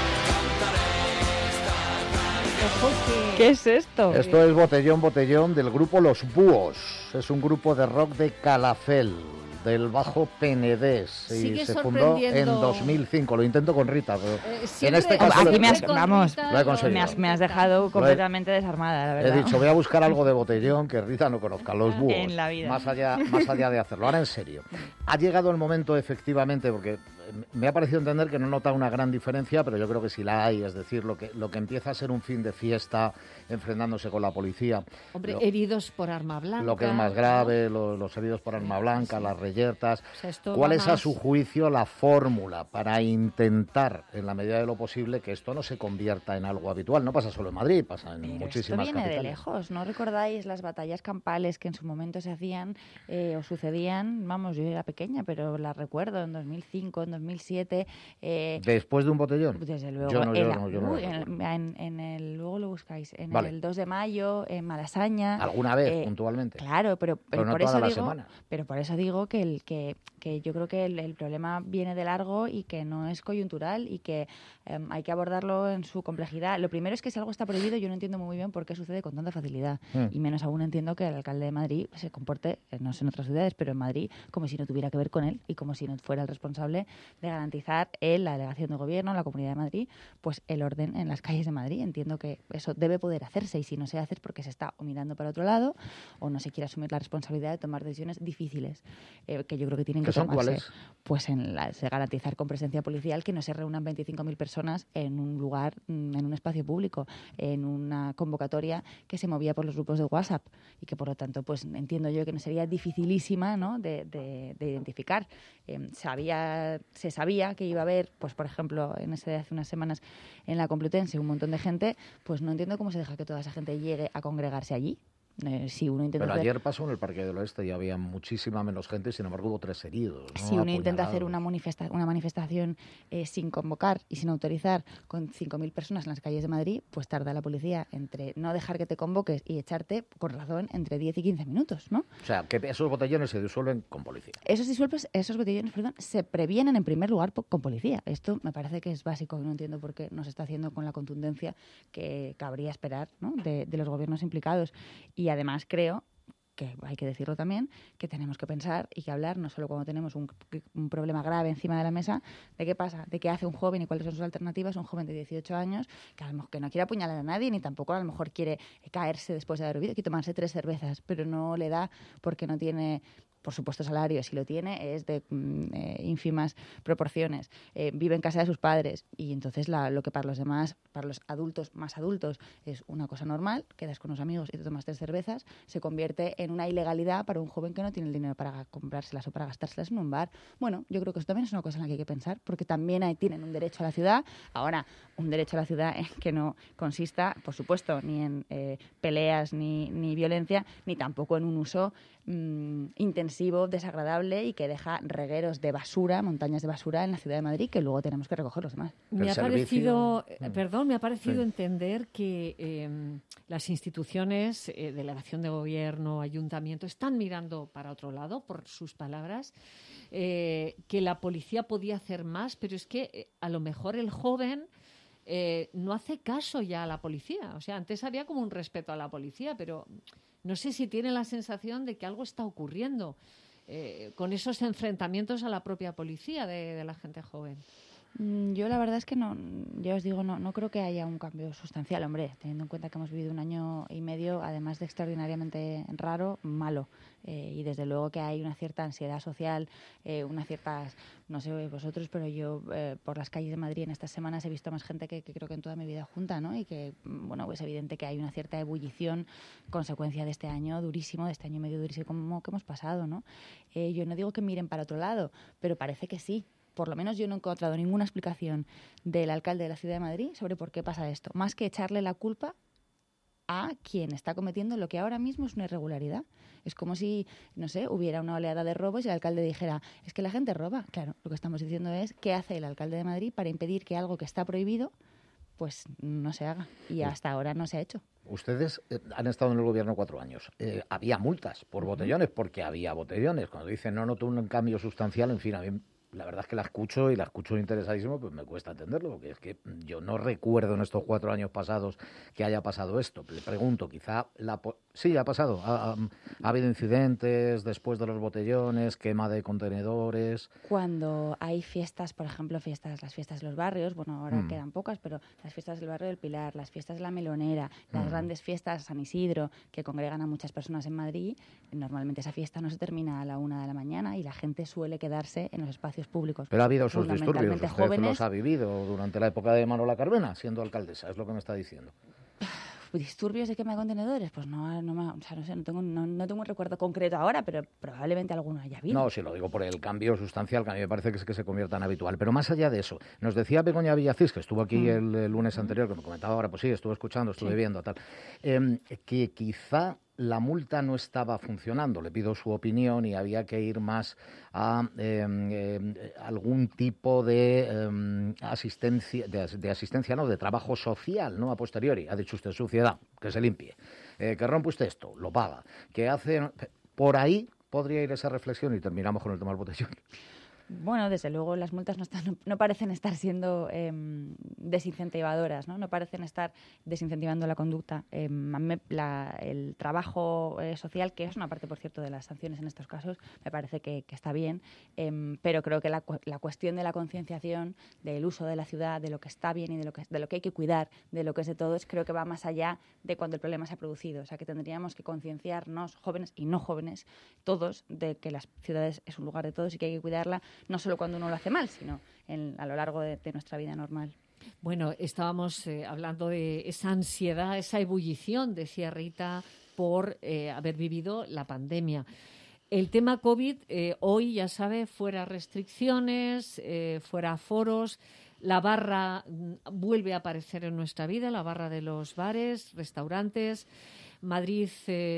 S21: cantaré esta canción.
S20: ¿Qué es esto?
S19: Esto es Botellón del grupo Los Búhos. Es un grupo de rock de Calafell, del Bajo Penedés, y se fundó en 2005. Lo intento con Rita, pero en este caso
S20: aquí
S19: lo he conseguido.
S20: Me has dejado completamente desarmada, la verdad.
S19: He dicho, voy a buscar algo de botellón que Rita no conozca, Los Búhos.
S20: En la vida.
S19: Más allá de hacerlo. Ahora en serio. Ha llegado el momento, efectivamente, porque me ha parecido entender que no nota una gran diferencia, pero yo creo que sí la hay. Es decir, lo que empieza a ser un fin de fiesta, enfrentándose con la policía.
S2: Hombre, heridos por arma blanca.
S19: Lo que es más grave, los heridos por arma blanca, las reyertas.
S2: O sea, esto
S19: ¿Cuál
S2: va
S19: es, a
S2: más-
S19: su juicio, la fórmula para intentar, en la medida de lo posible, que esto no se convierta en algo habitual? No pasa solo en Madrid, pasa en
S20: Pero
S19: muchísimas
S20: esto viene
S19: capitales.
S20: de lejos, ¿no recordáis las batallas campales que en su momento se hacían o sucedían? Vamos, yo era pequeña, pero las recuerdo en 2005, en 2007.
S19: ¿Después de un botellón?
S20: Desde luego.
S19: Yo no
S20: en
S19: lo recuerdo.
S20: luego lo buscáis. En
S19: Vale.
S20: el 2 de mayo, en Malasaña.
S19: ¿Alguna vez, puntualmente?
S20: Claro, pero
S19: no
S20: por
S19: toda
S20: eso
S19: la
S20: digo,
S19: semana.
S20: pero por eso digo que yo creo que el problema viene de largo y que no es coyuntural y que hay que abordarlo en su complejidad. Lo primero es que si algo está prohibido, yo no entiendo muy bien por qué sucede con tanta facilidad. Y menos aún entiendo que el alcalde de Madrid se comporte, no sé en otras ciudades, pero en Madrid, como si no tuviera que ver con él y como si no fuera el responsable de garantizar él, la delegación de gobierno, la Comunidad de Madrid, pues el orden en las calles de Madrid. Entiendo que eso debe poder hacerse y si no se hace es porque se está o mirando para otro lado o no se quiere asumir la responsabilidad de tomar decisiones difíciles que yo creo que tienen que
S19: son
S20: tomarse.
S19: cuáles?
S20: Pues en de garantizar con presencia policial que no se reúnan 25.000 personas en un lugar, en un espacio público, en una convocatoria que se movía por los grupos de WhatsApp y que por lo tanto pues entiendo yo que no sería dificilísima, ¿no? de identificar. Se sabía que iba a haber, pues por ejemplo, en ese de hace unas semanas en la Complutense un montón de gente, pues no entiendo cómo se deja que toda esa gente llegue a congregarse allí. Si uno intenta
S19: Pero
S20: hacer-
S19: ayer pasó en el Parque del Oeste y había muchísima menos gente, sin embargo hubo 3 heridos, ¿no?
S20: Si uno intenta hacer
S19: Apuñalados.
S20: una manifestación sin convocar y sin autorizar con 5.000 personas en las calles de Madrid, pues tarda la policía entre no dejar que te convoques y echarte, con razón, entre 10 y 15 minutos, ¿no?
S19: O sea, que esos botellones se disuelven con policía.
S20: Esos botellones, se previenen en primer lugar con policía. Esto me parece que es básico y no entiendo por qué no se está haciendo con la contundencia que cabría esperar, ¿no? de los gobiernos implicados. Y además creo que hay que decirlo también, que tenemos que pensar y que hablar, no solo cuando tenemos un problema grave encima de la mesa, de qué pasa, de qué hace un joven y cuáles son sus alternativas, un joven de 18 años que a lo mejor que no quiere apuñalar a nadie ni tampoco a lo mejor quiere caerse después de haber bebido, quiere tomarse 3 cervezas, pero no le da porque no tiene... Por supuesto, salario, si lo tiene, es de ínfimas proporciones. Vive en casa de sus padres y entonces lo que para los demás, para los adultos más adultos, es una cosa normal, quedas con unos amigos y te tomas 3 cervezas, se convierte en una ilegalidad para un joven que no tiene el dinero para comprárselas o para gastárselas en un bar. Bueno, yo creo que eso también es una cosa en la que hay que pensar, porque también tienen un derecho a la ciudad. Ahora, un derecho a la ciudad que no consista, por supuesto, ni en peleas ni violencia, ni tampoco en un uso intensivo, desagradable y que deja regueros de basura, montañas de basura en la ciudad de Madrid que luego tenemos que recoger los demás.
S2: Me ha parecido, me ha parecido
S20: Sí.
S2: entender que las instituciones, delegación de gobierno, ayuntamiento, están mirando para otro lado, por sus palabras, que la policía podía hacer más, pero es que a lo mejor el joven no hace caso ya a la policía. O sea, antes había como un respeto a la policía, pero no sé si tiene la sensación de que algo está ocurriendo con esos enfrentamientos a la propia policía de la gente joven.
S20: Yo la verdad es que no, ya os digo, no creo que haya un cambio sustancial, hombre, teniendo en cuenta que hemos vivido un año y medio, además de extraordinariamente raro, malo. Y desde luego que hay una cierta ansiedad social, unas ciertas, no sé vosotros, pero yo por las calles de Madrid en estas semanas he visto más gente que creo que en toda mi vida junta, ¿no? Y que, bueno, es evidente que hay una cierta ebullición, consecuencia de este año durísimo, de este año y medio durísimo que hemos pasado, ¿no? Yo no digo que miren para otro lado, pero parece que sí. Por lo menos yo no he encontrado ninguna explicación del alcalde de la Ciudad de Madrid sobre por qué pasa esto, más que echarle la culpa a quien está cometiendo lo que ahora mismo es una irregularidad. Es como si, no sé, hubiera una oleada de robos y el alcalde dijera, es que la gente roba. Claro, lo que estamos diciendo es, ¿qué hace el alcalde de Madrid para impedir que algo que está prohibido pues no se haga? Y hasta ahora no se ha hecho.
S19: Ustedes han estado en el gobierno 4 años. Había multas por botellones, porque había botellones. Cuando dicen no noto un cambio sustancial, en fin, a mí la verdad es que la escucho interesadísimo, pues me cuesta entenderlo, porque es que yo no recuerdo en estos 4 años pasados que haya pasado esto. Le pregunto, quizá sí ha pasado. Ha habido incidentes después de los botellones, quema de contenedores.
S20: Cuando hay fiestas, por ejemplo, las fiestas de los barrios, bueno, ahora quedan pocas, pero las fiestas del barrio del Pilar, las fiestas de la Melonera, las grandes fiestas San Isidro, que congregan a muchas personas en Madrid, normalmente esa fiesta no se termina a la 1 de la mañana y la gente suele quedarse en los espacios públicos.
S19: Pero ha habido esos disturbios.
S20: Fundamentalmente
S19: Usted
S20: jóvenes.
S19: los ha vivido durante la época de Manuela Carvena, siendo alcaldesa, es lo que me está diciendo.
S20: ¿Disturbios de quema de contenedores? Pues o sea, no sé, no tengo un recuerdo concreto ahora, pero probablemente alguno haya habido.
S19: No, sí, lo digo por el cambio sustancial, que a mí me parece que es que se convierta en habitual. Pero más allá de eso, nos decía Begoña Villacís, que estuvo aquí el lunes anterior, que me comentaba ahora, pues sí, estuve escuchando, estuve viendo, tal, que quizá la multa no estaba funcionando. Le pido su opinión y había que ir más a algún tipo de asistencia, de trabajo social, ¿no? A posteriori. Ha dicho usted, suciedad, que se limpie. Que rompe usted esto, lo paga. Que hace... Por ahí podría ir esa reflexión y terminamos con el tema del botellón.
S20: Bueno, desde luego las multas no parecen estar siendo desincentivadoras, ¿no? No parecen estar desincentivando la conducta. El trabajo social, que es una parte, por cierto, de las sanciones en estos casos, me parece que está bien, pero creo que la cuestión de la concienciación, del uso de la ciudad, de lo que está bien y de lo que hay que cuidar, de lo que es de todos, creo que va más allá de cuando el problema se ha producido. O sea, que tendríamos que concienciarnos, jóvenes y no jóvenes, todos, de que las ciudades es un lugar de todos y que hay que cuidarla, no solo cuando uno lo hace mal, sino a lo largo de nuestra vida normal.
S2: Bueno, estábamos hablando de esa ansiedad, esa ebullición, decía Rita, por haber vivido la pandemia. El tema COVID, hoy, ya sabe, fuera restricciones, fuera aforos. La barra vuelve a aparecer en nuestra vida, la barra de los bares, restaurantes. Madrid,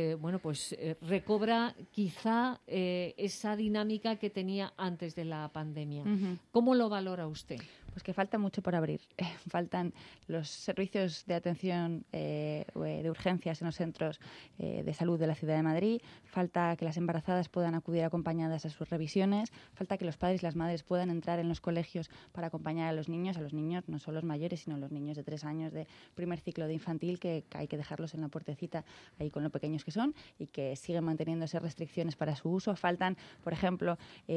S2: recobra quizá esa dinámica que tenía antes de la pandemia.
S20: Uh-huh.
S2: ¿Cómo lo valora usted?
S20: Pues que falta mucho por abrir. Faltan los servicios de atención de urgencias en los centros de salud de la Ciudad de Madrid. Falta que las embarazadas puedan acudir acompañadas a sus revisiones. Falta que los padres y las madres puedan entrar en los colegios para acompañar a los niños no solo los mayores, sino los niños de 3 años de primer ciclo de infantil, que hay que dejarlos en la puertecita ahí con lo pequeños que son y que siguen manteniéndose restricciones para su uso. Faltan, por ejemplo,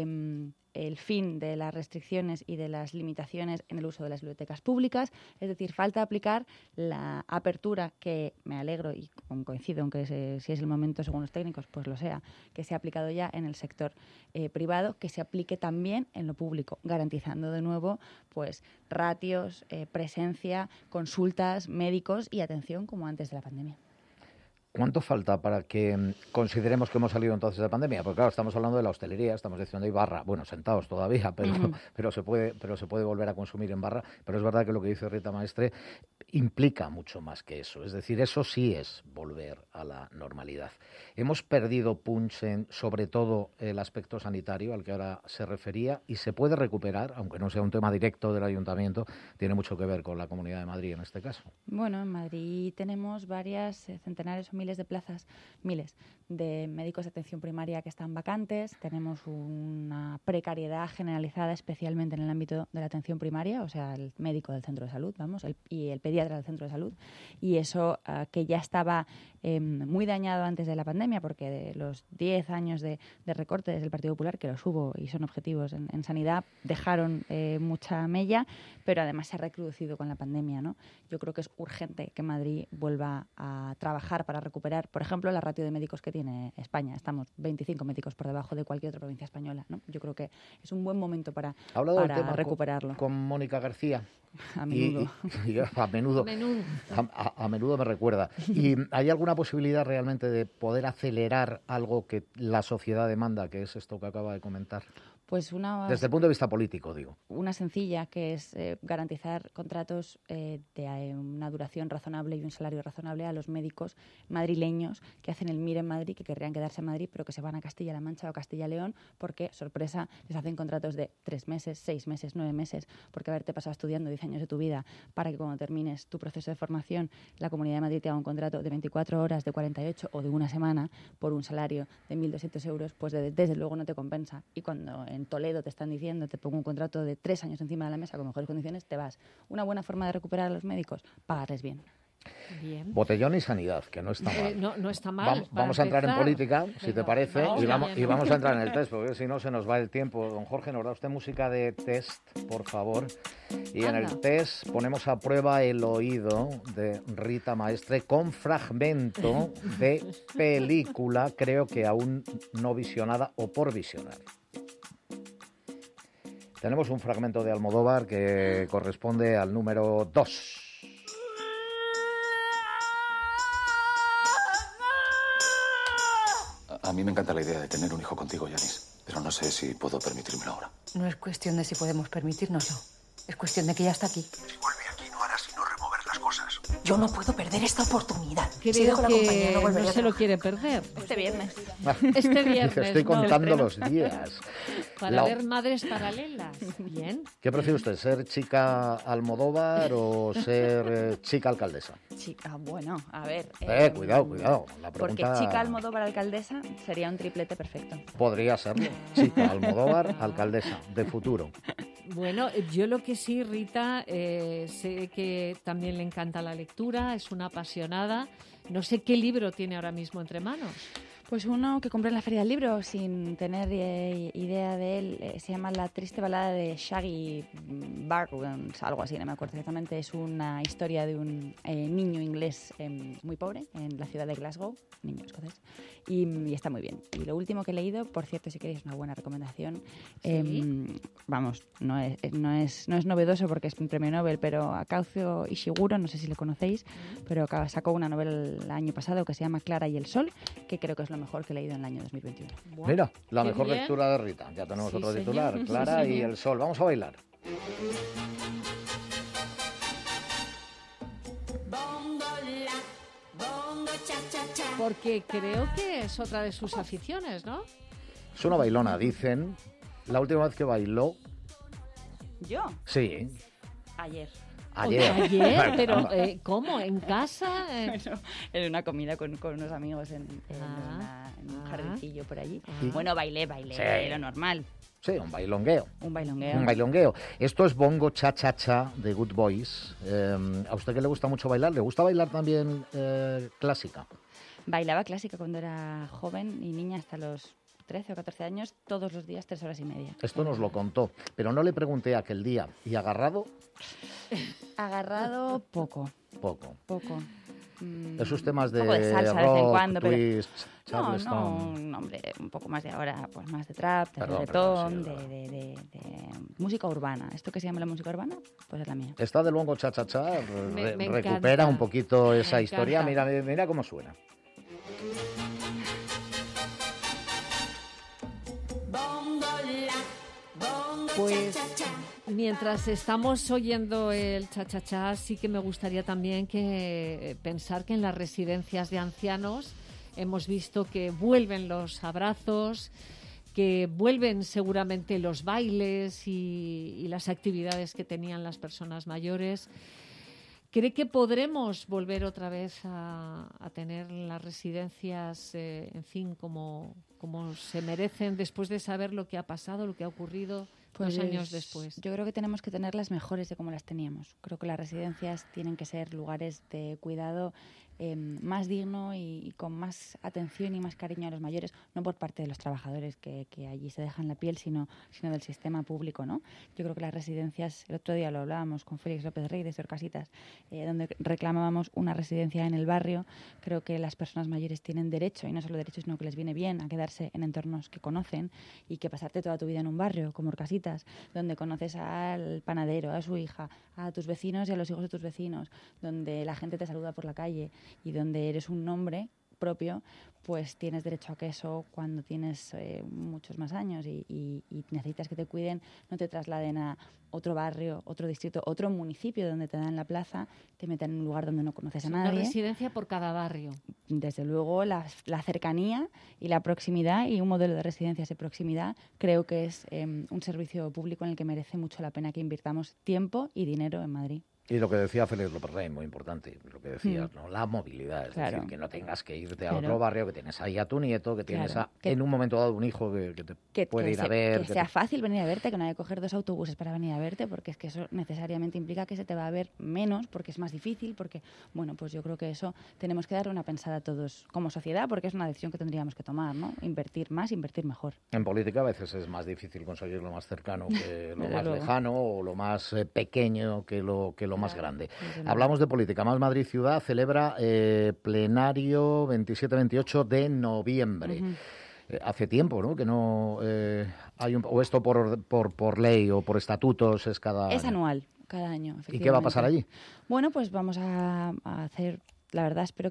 S20: el fin de las restricciones y de las limitaciones en el uso de las bibliotecas públicas. Es decir, falta aplicar la apertura que me alegro y coincido, aunque si es el momento según los técnicos, pues lo sea, que se ha aplicado ya en el sector privado, que se aplique también en lo público, garantizando de nuevo pues ratios, presencia, consultas, médicos y atención como antes de la pandemia.
S19: ¿Cuánto falta para que consideremos que hemos salido entonces de la pandemia? Porque claro, estamos hablando de la hostelería, estamos diciendo hay barra, bueno, sentados todavía, pero se puede volver a consumir en barra. Pero es verdad que lo que dice Rita Maestre implica mucho más que eso. Es decir, eso sí es volver a la normalidad. Hemos perdido punch en, sobre todo, el aspecto sanitario al que ahora se refería, y se puede recuperar, aunque no sea un tema directo del ayuntamiento, tiene mucho que ver con la Comunidad de Madrid en este caso.
S20: Bueno, en Madrid tenemos varias centenares o miles de plazas, miles de médicos de atención primaria que están vacantes. Tenemos una precariedad generalizada, especialmente en el ámbito de la atención primaria, o sea, el médico del centro de salud, y el pediatra del centro de salud. Y eso que ya estaba muy dañado antes de la pandemia, porque de los 10 años de recortes del Partido Popular, que los hubo y son objetivos en sanidad, dejaron mucha mella, pero además se ha recrudecido con la pandemia, ¿no? Yo creo que es urgente que Madrid vuelva a trabajar para recuperar, por ejemplo, la ratio de médicos que tiene España. Estamos 25 médicos por debajo de cualquier otra provincia española, ¿no? Yo creo que es un buen momento para recuperarlo.
S19: Con Mónica García.
S20: A menudo.
S19: A menudo me recuerda. ¿Y hay alguna posibilidad realmente de poder acelerar algo que la sociedad demanda, que es esto que acaba de comentar?
S20: Pues
S19: desde el punto de vista político, digo.
S20: Una sencilla, que es garantizar contratos de una duración razonable y un salario razonable a los médicos madrileños que hacen el MIR en Madrid, que querrían quedarse en Madrid, pero que se van a Castilla-La Mancha o a Castilla-León porque, sorpresa, les hacen contratos de 3 meses, 6 meses, 9 meses, porque haberte pasado estudiando 10 años de tu vida para que cuando termines tu proceso de formación la Comunidad de Madrid te haga un contrato de 24 horas, de 48 o de una semana por un salario de 1.200 euros, pues desde luego no te compensa. Y cuando en Toledo te están diciendo, te pongo un contrato de 3 años encima de la mesa con mejores condiciones, te vas. Una buena forma de recuperar a los médicos, pagarles bien.
S2: Bien.
S19: Botellón y sanidad, que no está mal.
S2: No está mal.
S19: Vamos a entrar en política, si te parece, y vamos a entrar en el test, porque si no se nos va el tiempo. Don Jorge, nos da usted música de test, por favor. Y en el test ponemos a prueba el oído de Rita Maestre con fragmento de película, creo que aún no visionada o por visionar. Tenemos un fragmento de Almodóvar que corresponde al número 2.
S8: A mí me encanta la idea de tener un hijo contigo, Yanis, pero no sé si puedo permitírmelo ahora.
S22: No es cuestión de si podemos permitírnoslo. Es cuestión de que ya está aquí.
S8: Si vuelve aquí no hará sino remover las cosas.
S22: Yo no puedo perder esta oportunidad.
S2: Creo
S22: Si dejo la compañía,
S2: que
S22: no volveré
S2: no
S22: a
S2: se lo
S22: trabajar.
S2: quiere perder.
S20: Este viernes.
S2: Este viernes.
S19: Dice, estoy
S2: ¿no?
S19: contando los días.
S2: Para ver madres paralelas. Bien.
S19: ¿Qué prefiere usted, ser chica Almodóvar o ser chica alcaldesa?
S20: Chica, bueno, a ver.
S19: Cuidado. La
S20: Porque
S19: pregunta
S20: chica Almodóvar alcaldesa sería un triplete perfecto.
S19: podría serlo. Chica Almodóvar, alcaldesa, de futuro.
S2: Bueno, yo lo que sí, Rita, sé que también le encanta la lectura, es una apasionada. No sé qué libro tiene ahora mismo entre manos.
S20: Pues uno que compré en la Feria del Libro sin tener idea de él, se llama La triste balada de Shaggy Barnes, algo así, no me acuerdo exactamente. Es una historia de un niño inglés muy pobre en la ciudad de Glasgow, niño escocés, y está muy bien. Y lo último que he leído, por cierto, si queréis una buena recomendación, vamos, no es novedoso porque es un premio Nobel, pero a Kazuo Ishiguro, no sé si lo conocéis, pero sacó una novela el año pasado que se llama Clara y el Sol, que creo que es lo mejor que he leído en el año 2021.
S19: Mira, la
S2: Qué
S19: mejor
S2: bien.
S19: lectura de Rita. Ya tenemos
S2: Sí,
S19: otro
S2: señor.
S19: titular,
S2: Sí,
S19: Clara y
S2: señor.
S19: el Sol. Vamos a bailar.
S2: Porque creo que es otra de sus aficiones, ¿no?
S19: Es una bailona, dicen. La última vez que bailó,
S20: ¿Yo?
S19: sí,
S20: Ayer.
S19: ayer.
S2: Ayer, pero ¿cómo? ¿En casa?
S20: Bueno, en una comida con unos amigos en un jardincillo por allí.
S19: Y-
S20: Bueno, bailé,
S19: Sí.
S20: lo normal.
S19: Sí, un bailongueo.
S20: Un bailongueo.
S19: Un bailongueo. Esto es Bongo Cha Cha Cha de Good Boys. ¿A usted que le gusta mucho bailar? ¿Le gusta bailar también clásica?
S20: Bailaba clásica cuando era joven y niña hasta los 13 o 14 años, todos los días 3 horas y media.
S19: Esto nos lo contó, pero no le pregunté aquel día. ¿Y agarrado?
S20: Agarrado poco.
S19: Poco.
S20: Esos
S19: temas de
S20: un poco de salsa de vez en
S19: rock,
S20: cuando, pero
S19: twist,
S20: no,
S19: Charleston.
S20: no, hombre, un poco más de ahora, pues más de trap, de
S19: Perdón,
S20: reggaetón,
S19: perdón,
S20: de música urbana. ¿Esto que se llama la música urbana? Pues es la mía.
S19: Esta del Bongo Cha Cha Cha
S20: Me
S19: recupera
S20: encanta.
S19: un poquito esa
S20: Me
S19: historia.
S20: encanta.
S19: Mira cómo suena.
S2: Pues mientras estamos oyendo el cha-cha-cha, sí que me gustaría también que pensar que en las residencias de ancianos hemos visto que vuelven los abrazos, que vuelven seguramente los bailes y las actividades que tenían las personas mayores. ¿Cree que podremos volver otra vez a tener las residencias, en fin, como se merecen después de saber lo que ha pasado, lo que ha ocurrido 2 años después?
S20: Yo creo que tenemos que tenerlas mejores de como las teníamos. Creo que las residencias tienen que ser lugares de cuidado más digno y con más atención y más cariño a los mayores, no por parte de los trabajadores que allí se dejan la piel, sino del sistema público, ¿no? Yo creo que las residencias, el otro día lo hablábamos con Félix López Rey de Sorcasitas, donde reclamábamos una residencia en el barrio. Creo que las personas mayores tienen derecho, y no solo derecho, sino que les viene bien a quedarse en entornos que conocen, y que pasarte toda tu vida en un barrio como Orcasitas, donde conoces al panadero, a su hija, a tus vecinos y a los hijos de tus vecinos, donde la gente te saluda por la calle y donde eres un nombre propio, pues tienes derecho a que eso, cuando tienes muchos más años y necesitas que te cuiden, no te trasladen a otro barrio, otro distrito, otro municipio donde te dan la plaza, te meten en un lugar donde no conoces a
S2: Una
S20: nadie.
S2: residencia por cada barrio.
S20: Desde luego, la cercanía y la proximidad, y un modelo de residencias de proximidad, creo que es un servicio público en el que merece mucho la pena que invirtamos tiempo y dinero en Madrid.
S19: Y lo que decía Félix López Rey, muy importante, lo que decías,
S20: Mm.
S19: ¿no? La movilidad, es
S20: Claro.
S19: decir, que no tengas que irte a
S20: Claro.
S19: otro barrio, que tienes ahí a tu nieto, que tienes
S20: Claro. Que-
S19: en un momento dado un hijo que te puede ir a ver.
S20: Que
S19: que
S20: sea
S19: te-
S20: fácil venir a verte, que no haya que coger 2 autobuses para venir a verte, porque es que eso necesariamente implica que se te va a ver menos, porque es más difícil, porque, bueno, pues yo creo que eso tenemos que darle una pensada a todos como sociedad, porque es una decisión que tendríamos que tomar, ¿no? Invertir más, invertir mejor.
S19: En política a veces es más difícil conseguir lo más cercano que lo
S20: Desde
S19: más
S20: luego.
S19: lejano, o lo más pequeño que lo más grande.
S20: desde luego.
S19: Hablamos de política. Más Madrid Ciudad celebra plenario 27-28 de noviembre.
S20: Ujú.
S19: Hace tiempo, ¿no? Que no hay o esto por ley o por estatutos es cada
S20: Es
S19: año.
S20: anual, cada año.
S19: ¿Y qué va a pasar allí?
S20: Bueno, pues vamos a hacer, la verdad espero que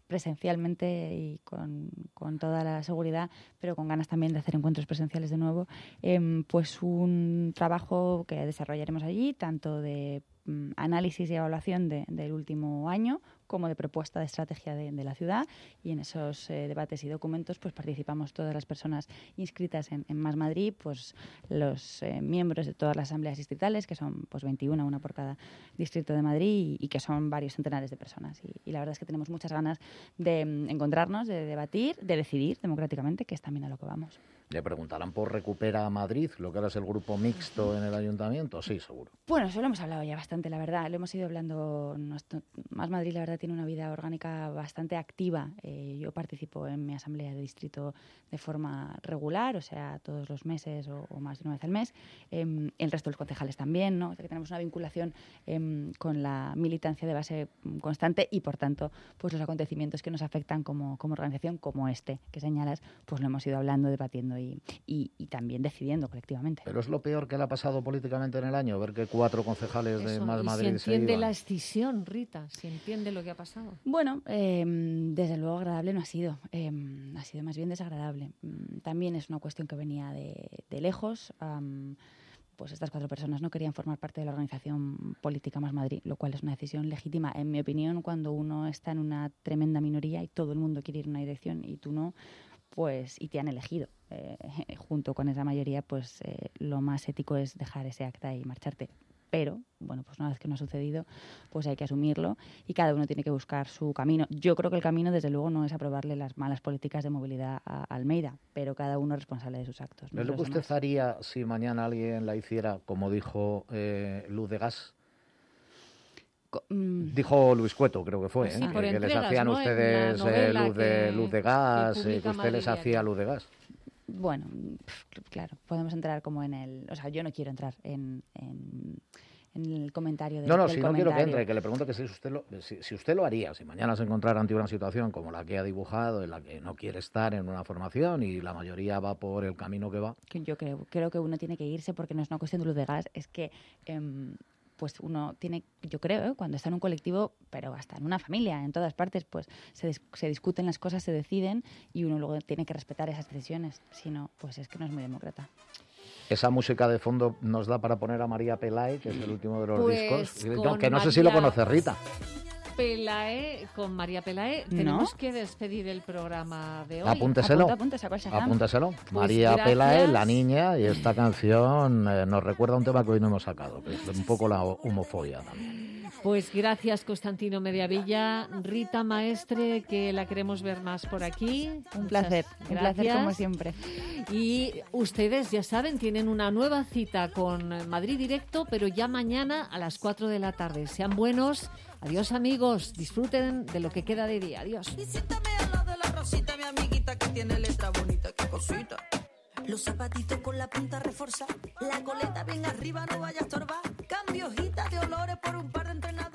S20: presencialmente y con toda la seguridad, pero con ganas también de hacer encuentros presenciales de nuevo, pues un trabajo que desarrollaremos allí, tanto de análisis y evaluación del último año, como de propuesta de estrategia de la ciudad, y en esos debates y documentos pues participamos todas las personas inscritas en Más Madrid, pues los miembros de todas las asambleas distritales, que son pues 21, una por cada distrito de Madrid, y que son varios centenares de personas. Y la verdad es que tenemos muchas ganas de encontrarnos, de debatir, de decidir democráticamente, que es también a lo que vamos.
S19: Le preguntarán por Recupera Madrid, lo que ahora es el grupo mixto en el ayuntamiento. Sí, seguro.
S20: Bueno, eso lo hemos hablado ya bastante, la verdad. Lo hemos ido hablando. Más Madrid, la verdad, tiene una vida orgánica bastante activa. Yo participo en mi asamblea de distrito de forma regular, o sea, todos los meses o más de una vez al mes. El resto de los concejales también, ¿no? O sea, que tenemos una vinculación con la militancia de base constante y, por tanto, pues los acontecimientos que nos afectan como organización, como este que señalas, pues lo hemos ido hablando, debatiendo y también decidiendo colectivamente.
S19: Pero es lo peor que le ha pasado políticamente en el año, ver que 4 concejales de Más Madrid se iban.
S2: ¿Se entiende la escisión, Rita? ¿Se entiende lo que ha pasado?
S20: Bueno, desde luego agradable no ha sido. Ha sido más bien desagradable. También es una cuestión que venía de lejos. Pues estas 4 personas no querían formar parte de la organización política Más Madrid, lo cual es una decisión legítima. En mi opinión, cuando uno está en una tremenda minoría y todo el mundo quiere ir en una dirección y tú no, pues y te han elegido junto con esa mayoría, pues lo más ético es dejar ese acta y marcharte. Pero, bueno, pues una vez que no ha sucedido, pues hay que asumirlo y cada uno tiene que buscar su camino. Yo creo que el camino, desde luego, no es aprobarle las malas políticas de movilidad a Almeida, pero cada uno es responsable de sus actos.
S19: ¿Es lo que usted haría si mañana alguien la hiciera, como dijo Luz de Gas? Dijo Luis Cueto, creo que fue,
S2: pues sí,
S19: que les hacían, ¿no?, ustedes luz de gas, que usted les hacía luz de gas.
S20: Bueno, claro, podemos entrar como en el... O sea, yo no quiero entrar en el comentario del
S19: No, si no quiero que entre, que le pregunto que si usted lo haría, si mañana se encontrara ante una situación como la que ha dibujado, en la que no quiere estar en una formación y la mayoría va por el camino que va.
S20: Yo creo que uno tiene que irse porque no es una cuestión de luz de gas, es que... pues uno tiene, yo creo, cuando está en un colectivo, pero hasta en una familia, en todas partes, pues se discuten las cosas, se deciden y uno luego tiene que respetar esas decisiones. Si no, pues es que no es muy demócrata.
S19: Esa música de fondo nos da para poner a María Pelae, que es el último de los discos. No, que no sé si lo conoce Rita.
S2: Con María Pelae, tenemos que despedir el programa de hoy.
S19: Apúnteselo.
S20: Apúnteselo.
S19: Pues María Pelae, La Niña, y esta canción nos recuerda a un tema que hoy no hemos sacado, que es un poco la homofobia también.
S2: Pues gracias, Constantino Mediavilla. Rita Maestre, que la queremos ver más por aquí.
S20: Un placer como siempre.
S2: Y ustedes, ya saben, tienen una nueva cita con Madrid Directo, pero ya mañana a las 4 de la tarde. Sean buenos. Adiós, amigos. Disfruten de lo que queda de día. Adiós.
S21: Y siéntame al lado de la Rosita, mi amiguita que tiene letra bonita, qué cosita. Los zapatitos con la punta reforzada, la coleta bien arriba, no vaya a estorbar. Cambio hojita de olores por un par de entrenados.